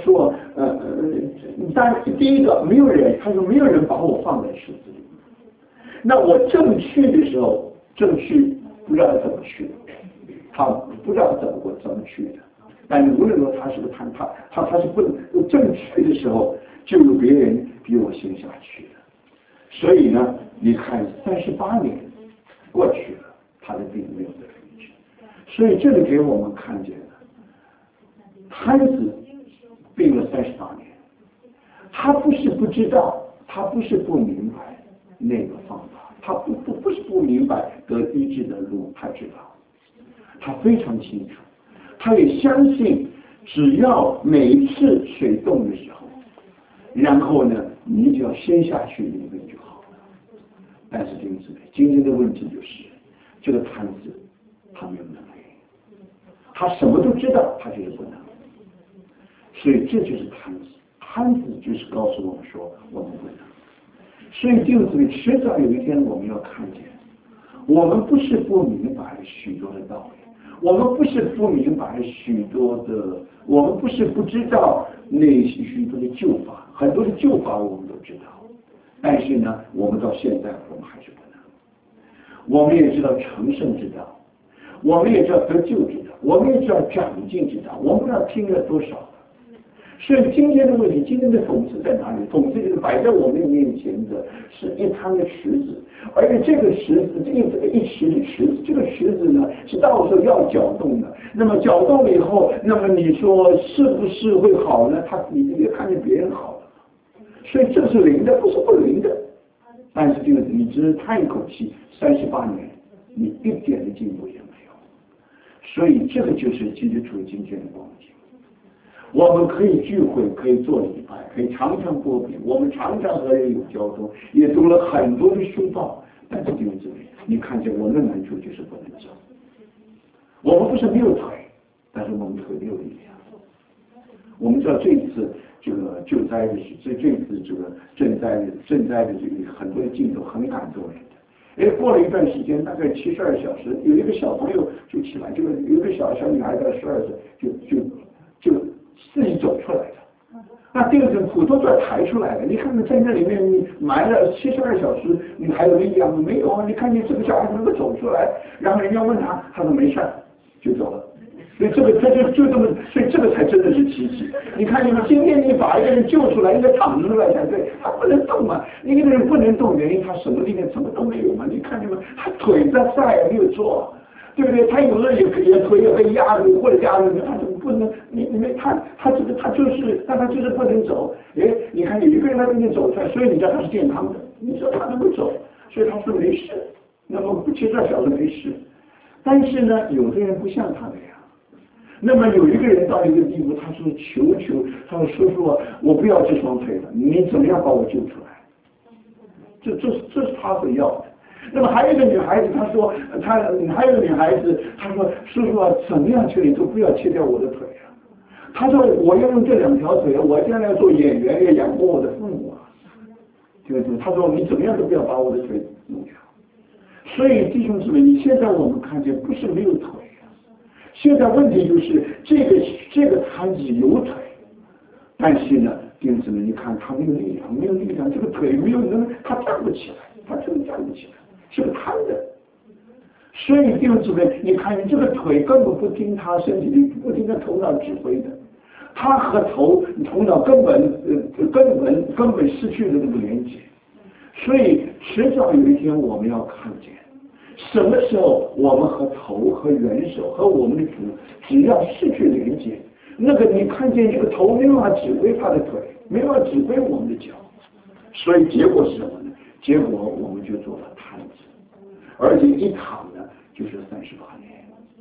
但第一个没有人，他说没有人把我放在池子里。那我正去的时候。正去不知道怎么去，他不知道怎么去的。但无论如何，他是个他是不能正去的时候，就有别人比我先下去的。所以呢，你看38年过去了，他的病没有得医治。所以这里给我们看见了，瘫子病了38年，他不是不知道，他不是不明白那个方法。他不是不明白得医治的路，他知道，他非常清楚，他也相信，只要每一次水动的时候，然后呢，你就要先下去，你的病就好了。但是弟兄姊妹，今天的问题就是， 这个摊子他没有能力，他什么都知道，他就是不能。所以这就是摊子，摊子就是告诉我们说我们不能。所以就是迟早有一天我们要看见，我们不是不明白许多的道理，我们不是不明白许多的，我们不是不知道那些许多的旧法，很多的旧法我们都知道，但是呢，我们到现在我们还是不能。我们也知道成圣之道，我们也知道得救之道，我们也知道长进之道，我们不知道听了多少。所以今天的问题，今天的讽刺在哪里？讽刺就是摆在我们面前的是一滩的石子，而且这个石子，一池的池子，这个石子呢是到时候要搅动的。那么搅动了以后，那么你说是不是会好呢？你也看见别人好了，所以这是灵的，不是不灵的。但是这个你只是叹一口气，38年，你一点的进步也没有。所以这个就是基督徒今天的光景。我们可以聚会，可以做礼拜，可以常常播饼，我们常常和人有交通，也读了很多的书报。但是弟兄姊妹，你看见我们的难处就是不能走。我们不是没有腿，但是我们腿没有力量。我们知道这一次这个救灾的这一次这个赈灾的这个很多的镜头很感动人的。过了一段时间，大概72小时，有一个小朋友就起来，有一个小女孩在12岁就自己走出来的。那第二种普通都要抬出来的。你看看在那里面，你埋了72小时，你还有力量吗？没有啊！你看见这个小孩子能够走出来，然后人家问他，他说没事就走了。所以这么，所以这个才真的是奇迹。你看见吗？今天你把一个人救出来，应该躺出来才对，他不能动嘛。一个人不能动，原因他什么力量什么都没有嘛。你看见吗？他腿在晒也没有做。对不对？他有的也腿也被压着，或者压着，他怎么不能？他就是不能走。你看有一个人他跟你走出来，所以你知道他是健康的。你说他能够走，所以他说没事。那么不72小时没事。但是呢，有的人不像他那样。那么有一个人到一个地步，他说求，他说叔叔啊，我不要这双腿了，你怎么样把我救出来？这是他所要的。那么还有一个女孩子，她说还有一个女孩子，她说叔叔啊，怎么样求你都不要切掉我的腿啊。她说我要用这2条腿，我将来要做演员，要养活我的父母啊。对不对？她说你怎么样都不要把我的腿弄掉。所以弟兄姊妹，你现在我们看见不是没有腿啊，现在问题就是这个摊子有腿，但是呢，弟兄姊妹，你看他没有力量，这个腿没有能，他站不起来，他真的站不起来。是个瘫的，所以弟兄姊妹，你看这个腿根本不听他身体里，不听他头脑指挥的，他和头脑根本失去了那个连接。所以迟早有一天我们要看见，什么时候我们和头和元首和我们的主只要失去连接，那个你看见这个头没有办法指挥他的腿，没有办法指挥我们的脚，所以结果是什么呢？结果我们就做了瘫子，而且一躺呢就是38年。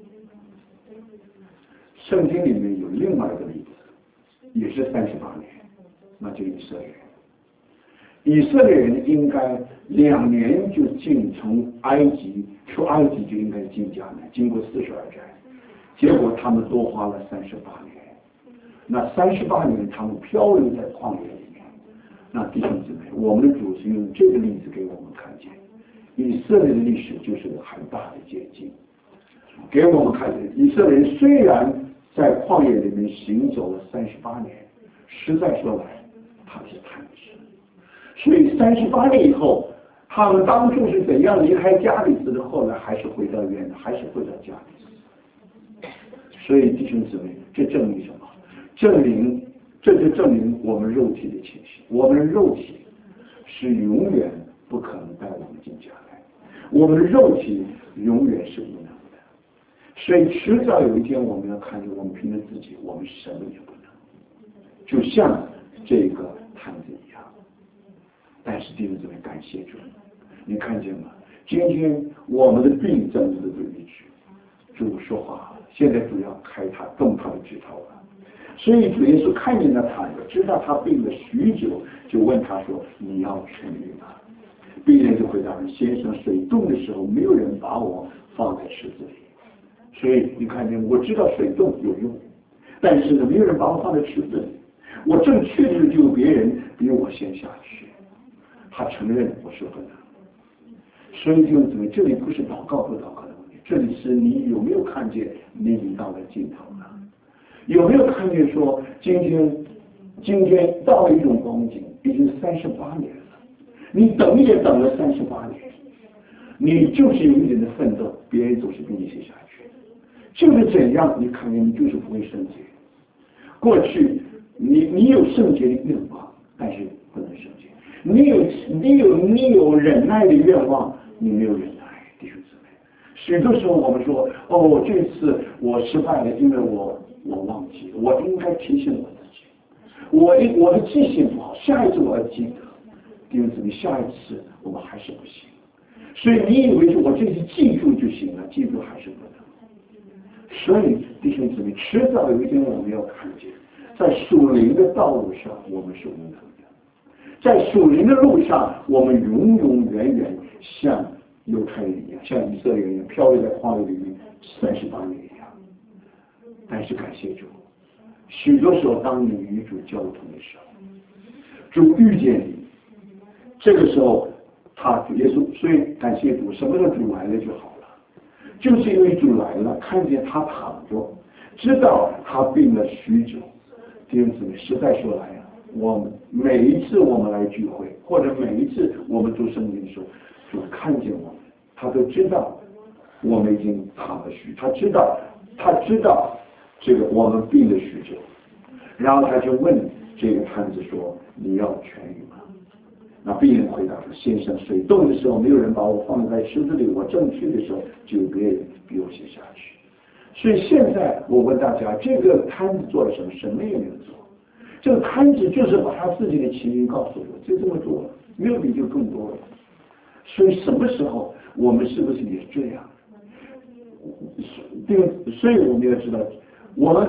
圣经里面有另外一个例子，也是38年，那就以色列人。以色列人应该2年就从埃及出埃及就应该进迦南，经过42载，结果他们多花了38年。那38年他们漂流在旷野里面。那弟兄姊妹，我们的主是用这个例子给我们看见，以色列的历史就是个很大的捷径，给我们看见以色列人虽然在旷野里面行走了38年，实在说来，他是贪吃。所以38年以后，他们当初是怎样离开加利斯的，后来还是回到原来，还是回到加利斯。所以弟兄姊妹，这证明什么？这就证明我们肉体的情绪，我们的肉体是永远不可能带我们进迦南，我们的肉体永远是不能的。所以迟早有一天，我们要看见，我们凭着自己，我们什么也不能，就像这个摊子一样。但是弟兄姊妹，感谢主，你看见吗？今天我们的病真的都医治，主说话，现在主要开他动他的指头了。所以主耶稣看见了他，知道他病了许久，就问他说：“你要痊愈吗？”病人就回答：“先生，水冻的时候，没有人把我放在池子里。所以你看见，我知道水洞有用，但是呢，没有人把我放在池子里。我正去的时候，就有别人比我先下去。他承认我是不能。所以就怎么，这里不是祷告不祷告的问题，这里是你有没有看见你已经到了尽头了？有没有看见说今天到了一种光景，已经38年了，你等也等了38年，你就是有一点的奋斗，别人总是比你先下去，就是怎样，你看见你就是不会圣洁。过去你有圣洁的愿望，但是不能圣洁；你有忍耐的愿望，你没有忍耐，弟兄姊妹。许多时候我们说，哦，这次我失败了，因为我忘记了，我应该提醒我自己，我的记性不好，下一次我要记得。弟兄姊妹，下一次我们还是不行。所以你以为是我这次记住就行了，记住还是不能。所以弟兄姊妹，迟早有一天我们要看见，在属灵的道路上我们是无能的，在属灵的路上我们永永远远像犹太人一样，像以色列人一样漂流在旷野里面38年一样。但是感谢主，许多时候当你与主交通的时候，主遇见你，这个时候耶稣，所以感谢主，什么时候主来了就好了，就是因为主来了，看见他躺着，知道他病了许久。弟兄姊妹，实在说来啊，我们每一次我们来聚会，或者每一次我们读圣经的时候，主看见我们，他都知道我们已经躺了许久，他知道这个我们病了许久，然后他就问这个摊子说：“你要痊愈吗？”那病人回答说：“先生，水冻的时候没有人把我放在池子里，我正去的时候就有别人比我先下去。”所以现在我问大家，这个摊子做了什么？什么也没有做。这个摊子就是把他自己的情形告诉我，就这么做了，没有比就更多了。所以什么时候我们是不是也这样？所以我们要知道，我们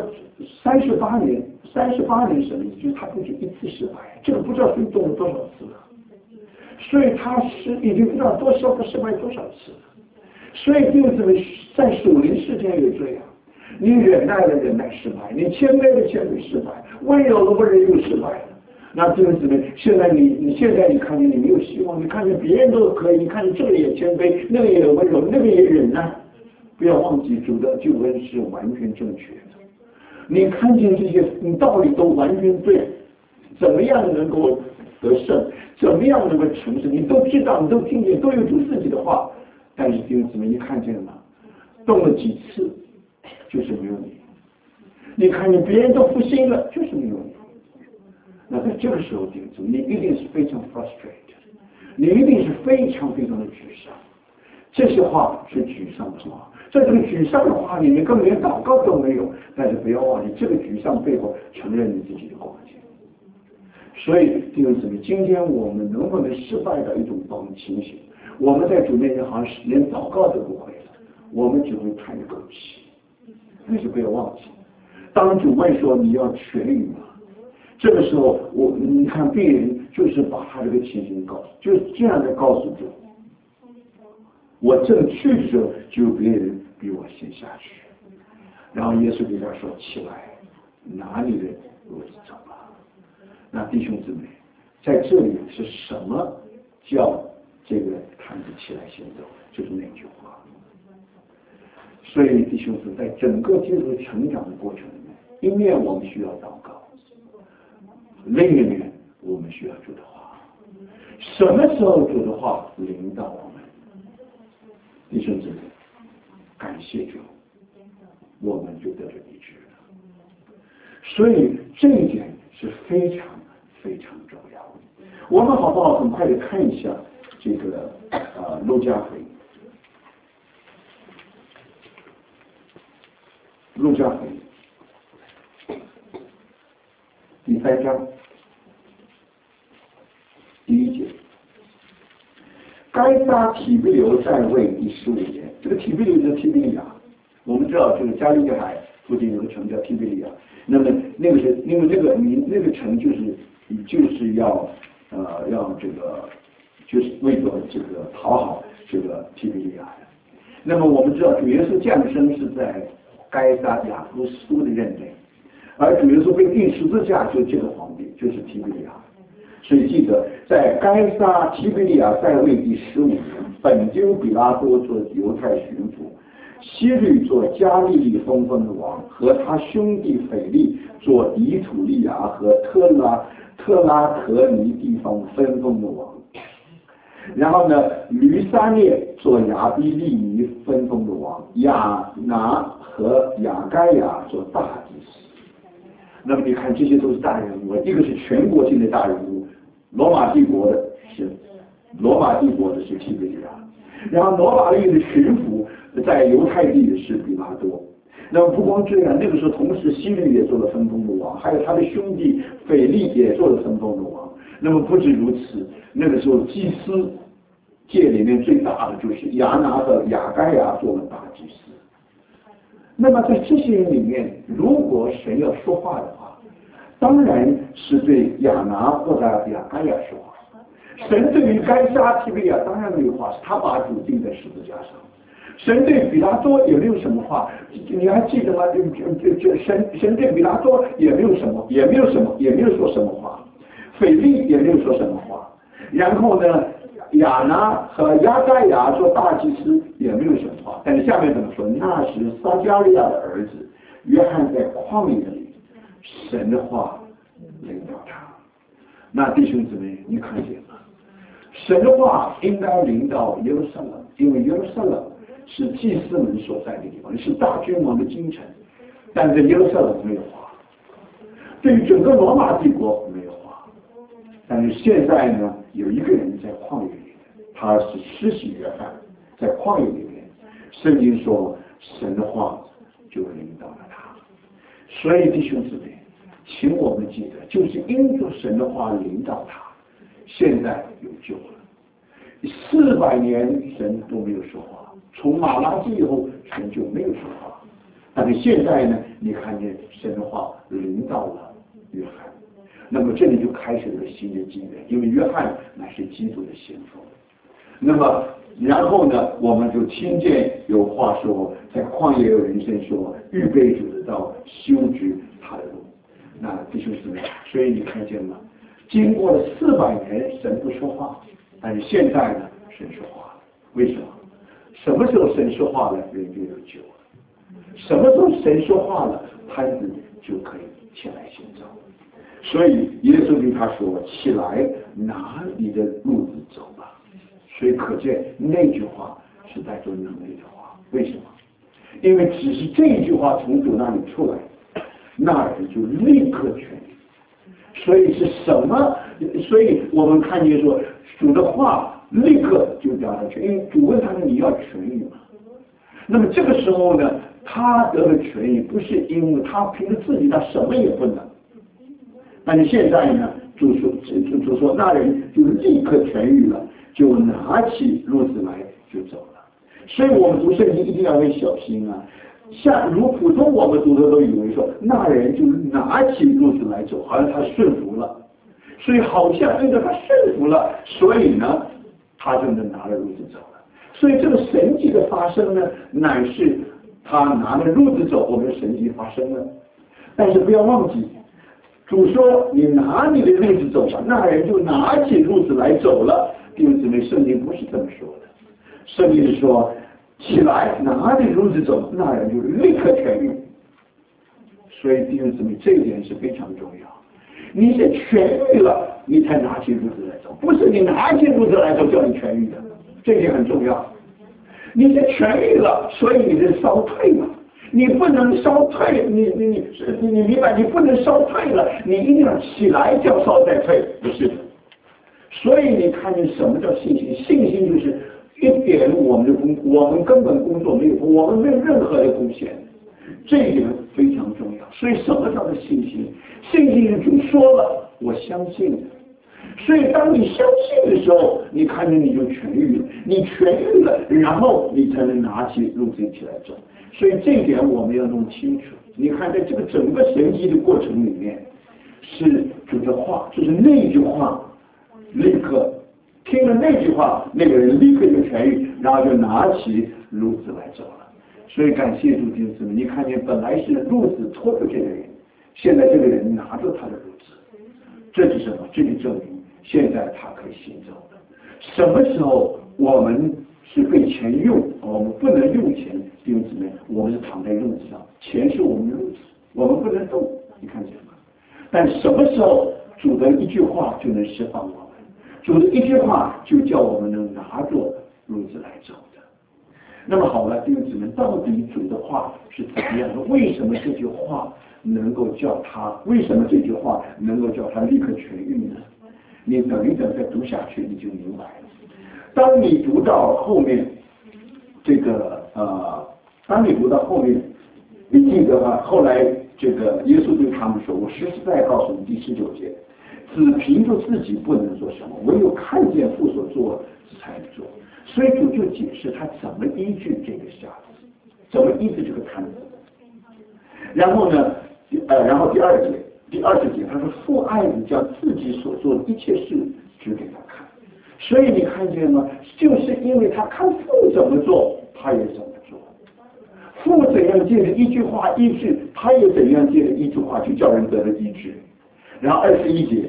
38年什么意思？就是他不是一次失败，这个不知道水动了多少次了。所以他已经不知道多少个失败多少次了。所以就是这么在属灵世界也这样，你忍耐了忍耐失败，你谦卑了谦卑失败，温柔了温柔又失败了。那这个姊妹，现在你看见你没有希望，你看见别人都可以，你看见这个也谦卑，那个也温柔，那个也忍耐。不要忘记主的救恩是完全正确的。你看见这些道理都完全对，怎么样能够得胜，怎么样能够成圣，你都知道，你都听见，都有主自己的话。但是弟兄姊妹，你看见了，动了几次，就是没有你。你看见别人都复兴了，就是没有你。那在这个时候，弟兄姊妹，你一定是非常 frustrated， 你一定是非常非常的沮丧。这些话是沮丧的话，在这个沮丧的话里面，根本连祷告都没有。但是不要忘记，这个沮丧背后承认你自己的光景。所以弟兄姊妹，今天我们能不能失败的一种情形？我们在主面前好像是连祷告都不会了，我们只会叹一口气。但是不要忘记，当主问说你要痊愈吗？这个时候你看病人就是把他这个情形告诉，就是这样的告诉主。我正去的时候，就有别人比我先下去。然后耶稣给他说：“起来，拿你的褥子走吧。”那弟兄姊妹，在这里是什么叫这个摊子起来行走？就是那句话。所以弟兄姊妹，在整个基督成长的过程里面，一面我们需要祷告，另一面我们需要主的话。什么时候主的话领导我们？弟兄姊妹，感谢主，我们就得了医治了。所以这一点是非常非常重要的。我们好不好很快的看一下这个路加福音，路加福音第3章第1节。该撒提比留在位第15年，这个提比留就是提比利亚。我们知道，这个加利利海附近有个城叫提比利亚。那么那个是因为那个城就是要这个就是为了这个讨好这个提比利亚的。 那么我们知道主耶稣降生是在该撒亚夫斯的任内，而主耶稣被钉十字架就是这个皇帝，就是提比利亚。所以记得，在该撒提比利亚在位第15年，本丢比拉多做犹太巡抚，希律做加利利封封的王，和他兄弟腓力做以土利亚和特拉可尼地方分封的王。然后呢，吕撒列做亚比利尼分封的王，亚拿和亚该亚做大祭司。那么你看，这些都是大人物，一个是全国性的大人物，罗马帝国的是提比利亚，然后罗马帝的巡抚在犹太地的是比拉多。那么不光这样，那个时候同时希律也做了分封的王，还有他的兄弟腓力也做了分封的王。那么不止如此，那个时候祭司界里面最大的就是亚拿和亚该亚做了大祭司。那么在这些人里面，如果神要说话的话，当然是对亚拿或者亚该亚说话。神对于该撒提比利亚当然没有话，是他把主钉在十字架上。神对比拉多也没有什么话，你还记得吗？神对比拉多也没有说什么话，腓力也没有说什么话。然后呢，亚拿和亚该亚做大祭司也没有什么话。但是下面怎么说？那时撒加利亚的儿子约翰在旷野里，神的话领导他。那弟兄姊妹，你看见了，神的话应该领导耶路撒冷，因为耶路撒冷是祭司们所在的地方，是大君王的京城。但是耶路撒冷没有话，对于整个罗马帝国没有话。但是现在呢，有一个人在旷野里面，他是施洗约翰，在旷野里面，圣经说神的话就领导了他。所以弟兄姊妹，请我们记得，就是因着神的话领导他，现在有救了。400年神都没有说话，从马拉基以后神就没有说话。但是现在呢，你看见神的话领导了约翰，那么这里就开始了新的纪元，因为约翰乃是基督的先锋。那么然后呢，我们就听见有话说，在旷野有人声说，预备主的道，修直他的路。那弟兄姊妹，所以你看见吗？经过了400年，神不说话，但是现在呢，神说话了。为什么？什么时候神说话了，人就有救了；什么时候神说话了，摊子就可以起来行走。所以耶稣对他说：“起来，拿你的路子走吧。”所以可见那句话是带着能力的话。为什么？因为只是这一句话从主那里出来，那人就立刻痊愈。所以是什么？所以我们看见说，主的话立刻就表达痊愈。因为主问他们：“你要痊愈吗？”那么这个时候呢，他得了痊愈，不是因为他凭着自己他什么也不能。但是现在呢，主说那人就立刻痊愈了，就拿起褥子来就走了。所以我们读圣经一定要很小心啊。像如普通我们读的都以为说那人就拿起褥子来走，好像他顺服了，所以好像因为他顺服了，所以呢他就能拿着褥子走了。所以这个神迹的发生呢，乃是他拿着褥子走，我们的神迹发生了。但是不要忘记，主说你拿你的褥子走吧，那人就拿起褥子来走了。弟兄姊妹，圣经不是这么说的，圣经是说起来拿着褥子走，那人就立刻痊愈。所以弟兄姊妹，这一点是非常重要。你是痊愈了，你才拿起褥子来走，不是你拿起褥子来走叫你痊愈的，这一点很重要。你是痊愈了，所以你是烧退了。你不能烧退，你明白？你不能烧退了，你一定要起来叫烧再退，不是的。所以你看见什么叫信心？信心就是一点我们根本工作没有，我们没有任何的贡献，这一点非常重要。所以什么叫做信心？信心是主说了，我相信的。所以当你相信的时候，你看见你就痊愈了，你痊愈了，然后你才能拿起褥子起来走。所以这一点我们要弄清楚。你看在这个整个神迹的过程里面，是主的话，就是那句话立刻听了那句话，那个人立刻就痊愈，然后就拿起褥子来走了。所以感谢主弟兄姊妹，你看见本来是褥子拖着这个人，现在这个人拿着他的褥子，这是什么？这就证明现在他可以行走了。什么时候我们是被钱用，我们不能用钱，弟兄姊妹，我们是躺在褥子上，钱是我们的褥子，我们不能动，你看见吗？但什么时候主的一句话就能释放我们？主的一句话就叫我们能拿着褥子来走的。那么好了，弟兄姊妹，到底主的话是怎么样的？为什么这句话能够叫他？为什么这句话能够叫他立刻痊愈呢？你等一等再读下去，你就明白了。当你读到后面，当你读到后面，你记得吗？后来这个耶稣对他们说：“我实实在在告诉你，第19节，只凭着自己不能做什么，唯有看见父所做才能做。”所以主就解释他怎么依据这个瞎子，怎么依据这个摊子。然后呢，然后第20节他说：“父爱子将自己所做的一切事指给他看。”所以你看见吗？就是因为他看父怎么做，他也怎么做。父怎样借着一句话医治，他也怎样借着一句话去叫人得了医治。然后21节，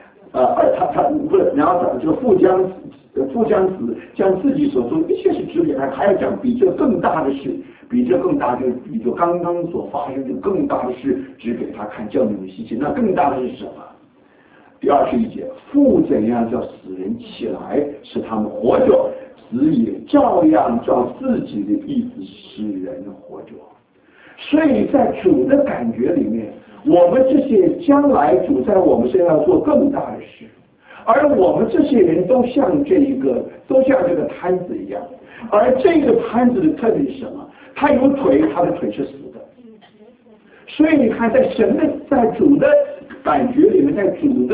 然后这个父将子将自己所做的一切事指给他，还要讲比这更大的事，比这更大，就是比这刚刚所发生的更大的事指给他看，叫你们稀奇。那更大的是什么？第21节，父怎样叫死人起来，使他们活着，子也照样照自己的意思使人活着。所以在主的感觉里面，我们这些将来主在我们身上做更大的事，而我们这些人都像这个摊子一样，而这个摊子的特点是什么？它有腿，它的腿是死的。所以你看，在主的感觉里面，在主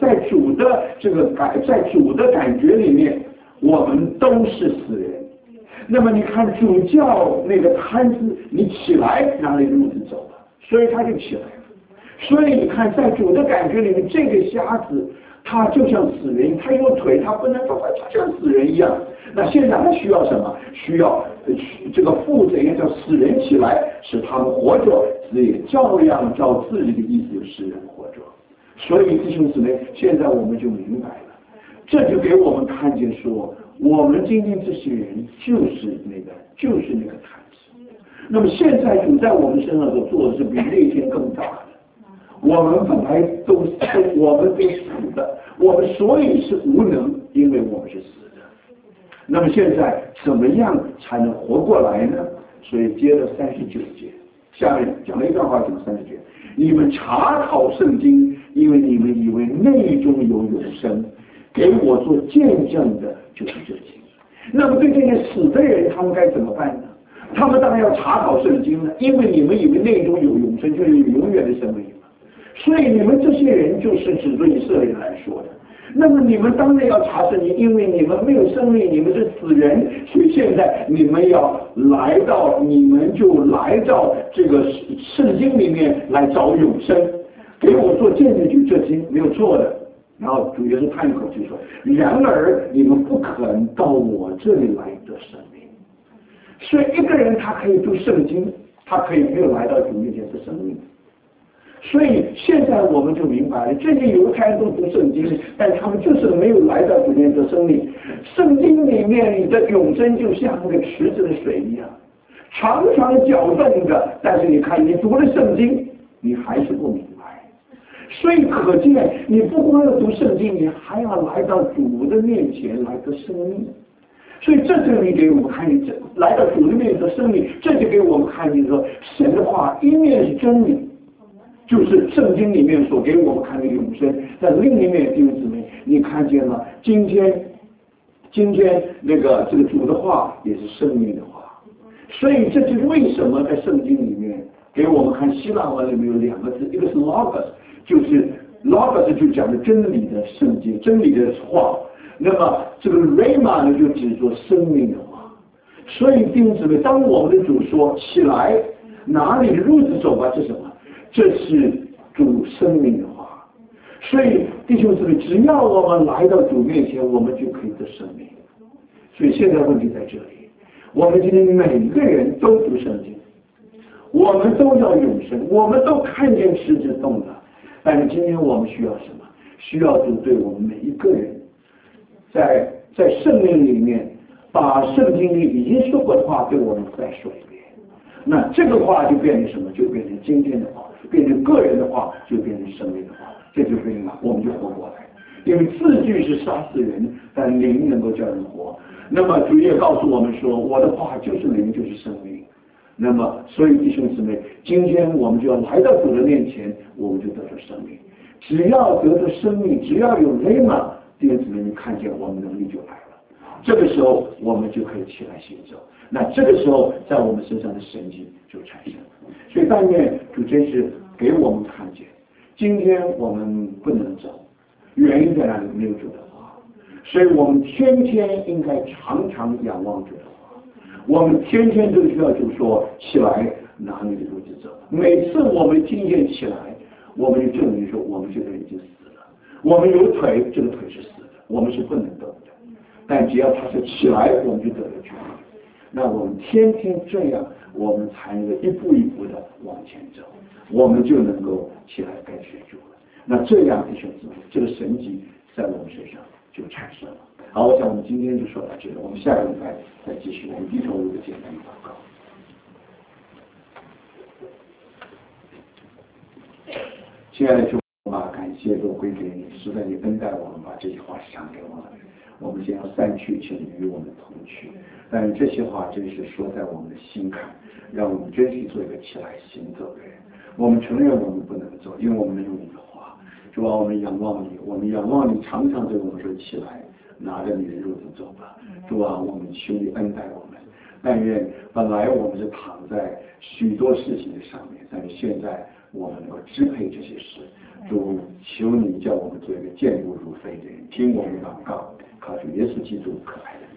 的感觉里面，我们都是死人。那么你看，主叫那个摊子你起来，拿着褥子走了，所以他就起来了。所以你看，在主的感觉里面，这个瞎子他就像死人，他有腿，他不能动，他像死人一样。那现在他需要什么？需要这个父怎样叫死人起来，使他们活着，子也照样照自己的意思使人活着。所以弟兄姊妹，现在我们就明白了，这就给我们看见说，我们今天这些人就是那个摊子。那么现在主在我们身上所做的是比那天更大的。我们本来我们都死的，我们所以是无能，因为我们是死的。那么现在怎么样才能活过来呢？所以接着39节，下面讲了一段话，讲39节，你们查考圣经，因为你们以为内中有永生，给我做见证的就是这经。那么对这些死的人，他们该怎么办呢？他们当然要查考圣经了，因为你们以为内中有永生，就是有永远的生命。所以你们这些人就是指着以色列人来说的。那么你们当然要查圣经，因为你们没有生命，你们是死人，所以现在你们就来到这个圣经里面来找永生，给我做见证，就这经没有错的。然后主耶稣叹一口气说：“然而你们不可能到我这里来得生命。”所以一个人他可以读圣经，他可以没有来到主面前得生命。所以现在我们就明白了，这些犹太人都读圣经，但他们就是没有来到主面前得生命。圣经里面的永生就像那个池子的水一样，常常搅动的，但是你看你读了圣经，你还是不明白。所以可见，你不光要读圣经，你还要来到主的面前来得生命。所以这就你给我们看见，来到主的面前得生命，这就给我们看见说，神的话一面是真理，就是圣经里面所给我们看的永生，但另一面弟兄姊妹，你看见了今天这个主的话也是生命的话。所以这就是为什么在圣经里面给我们看希腊文里面有2个字，一个是 logos， 就是 logos 就讲的真理的圣经，真理的话。那么这个 rhema 呢，就指作生命的话。所以弟兄姊妹，当我们的主说起来，拿你的褥子走吧，这是什么？这是主生命的话。 所以弟兄姊妹，只要我们来到主面前，我们就可以得生命。所以现在问题在这里，我们今天每个人都读圣经，我们都要永生，我们都看见十字动了，但是今天我们需要什么？需要主对我们每一个人，在圣灵里面，把圣经里已经说过的话对我们再说一遍。那这个话就变成什么？就变成今天的话，变成个人的话，就变成生命的话，这就变了，我们就活过来。因为字句是杀死人，但灵能够叫人活。那么主也告诉我们说，我的话就是灵，就是生命。那么所以弟兄姊妹，今天我们就要来到主的面前，我们就得到生命。只要得到生命，只要有雷玛，弟兄姊妹，你看见我们能力就来了。这个时候我们就可以起来行走。那这个时候在我们身上的神迹就产生了。所以但愿主真是给我们看见，今天我们不能走，原因在哪里？没有主的话。所以我们天天应该常常仰望主的话，我们天天都需要就说起来拿你的路子走。每次我们今天起来，我们就证明说我们这个人已经死了。我们有腿，这个腿是死的，我们是不能动的。但只要他是起来，我们就得了权利。那我们天天这样，我们才能够一步一步的往前走，我们就能够起来跟随主了。那这样弟兄姊妹，这个神迹在我们身上就产生了。好，我想我们今天就说到这里，我们下个礼拜再继续我们低头一个简单的祷告。亲爱的主啊，感谢都归给你，实在你恩待我们，把这些话赏给我们。我们先要散去，请你与我们同去。但这些话真是说在我们的心坎，让我们真是做一个起来行走的人。我们承认我们不能走，因为我们没有你的话。主啊，我们仰望你，我们仰望你，常常对我们说起来，拿着你的褥子走吧。主啊，我们求你恩待我们。但愿本来我们是躺在许多事情的上面，但是现在我们能够支配这些事。主，求你叫我们做一个健步如飞的人，听我们祷告，靠主耶稣基督可爱的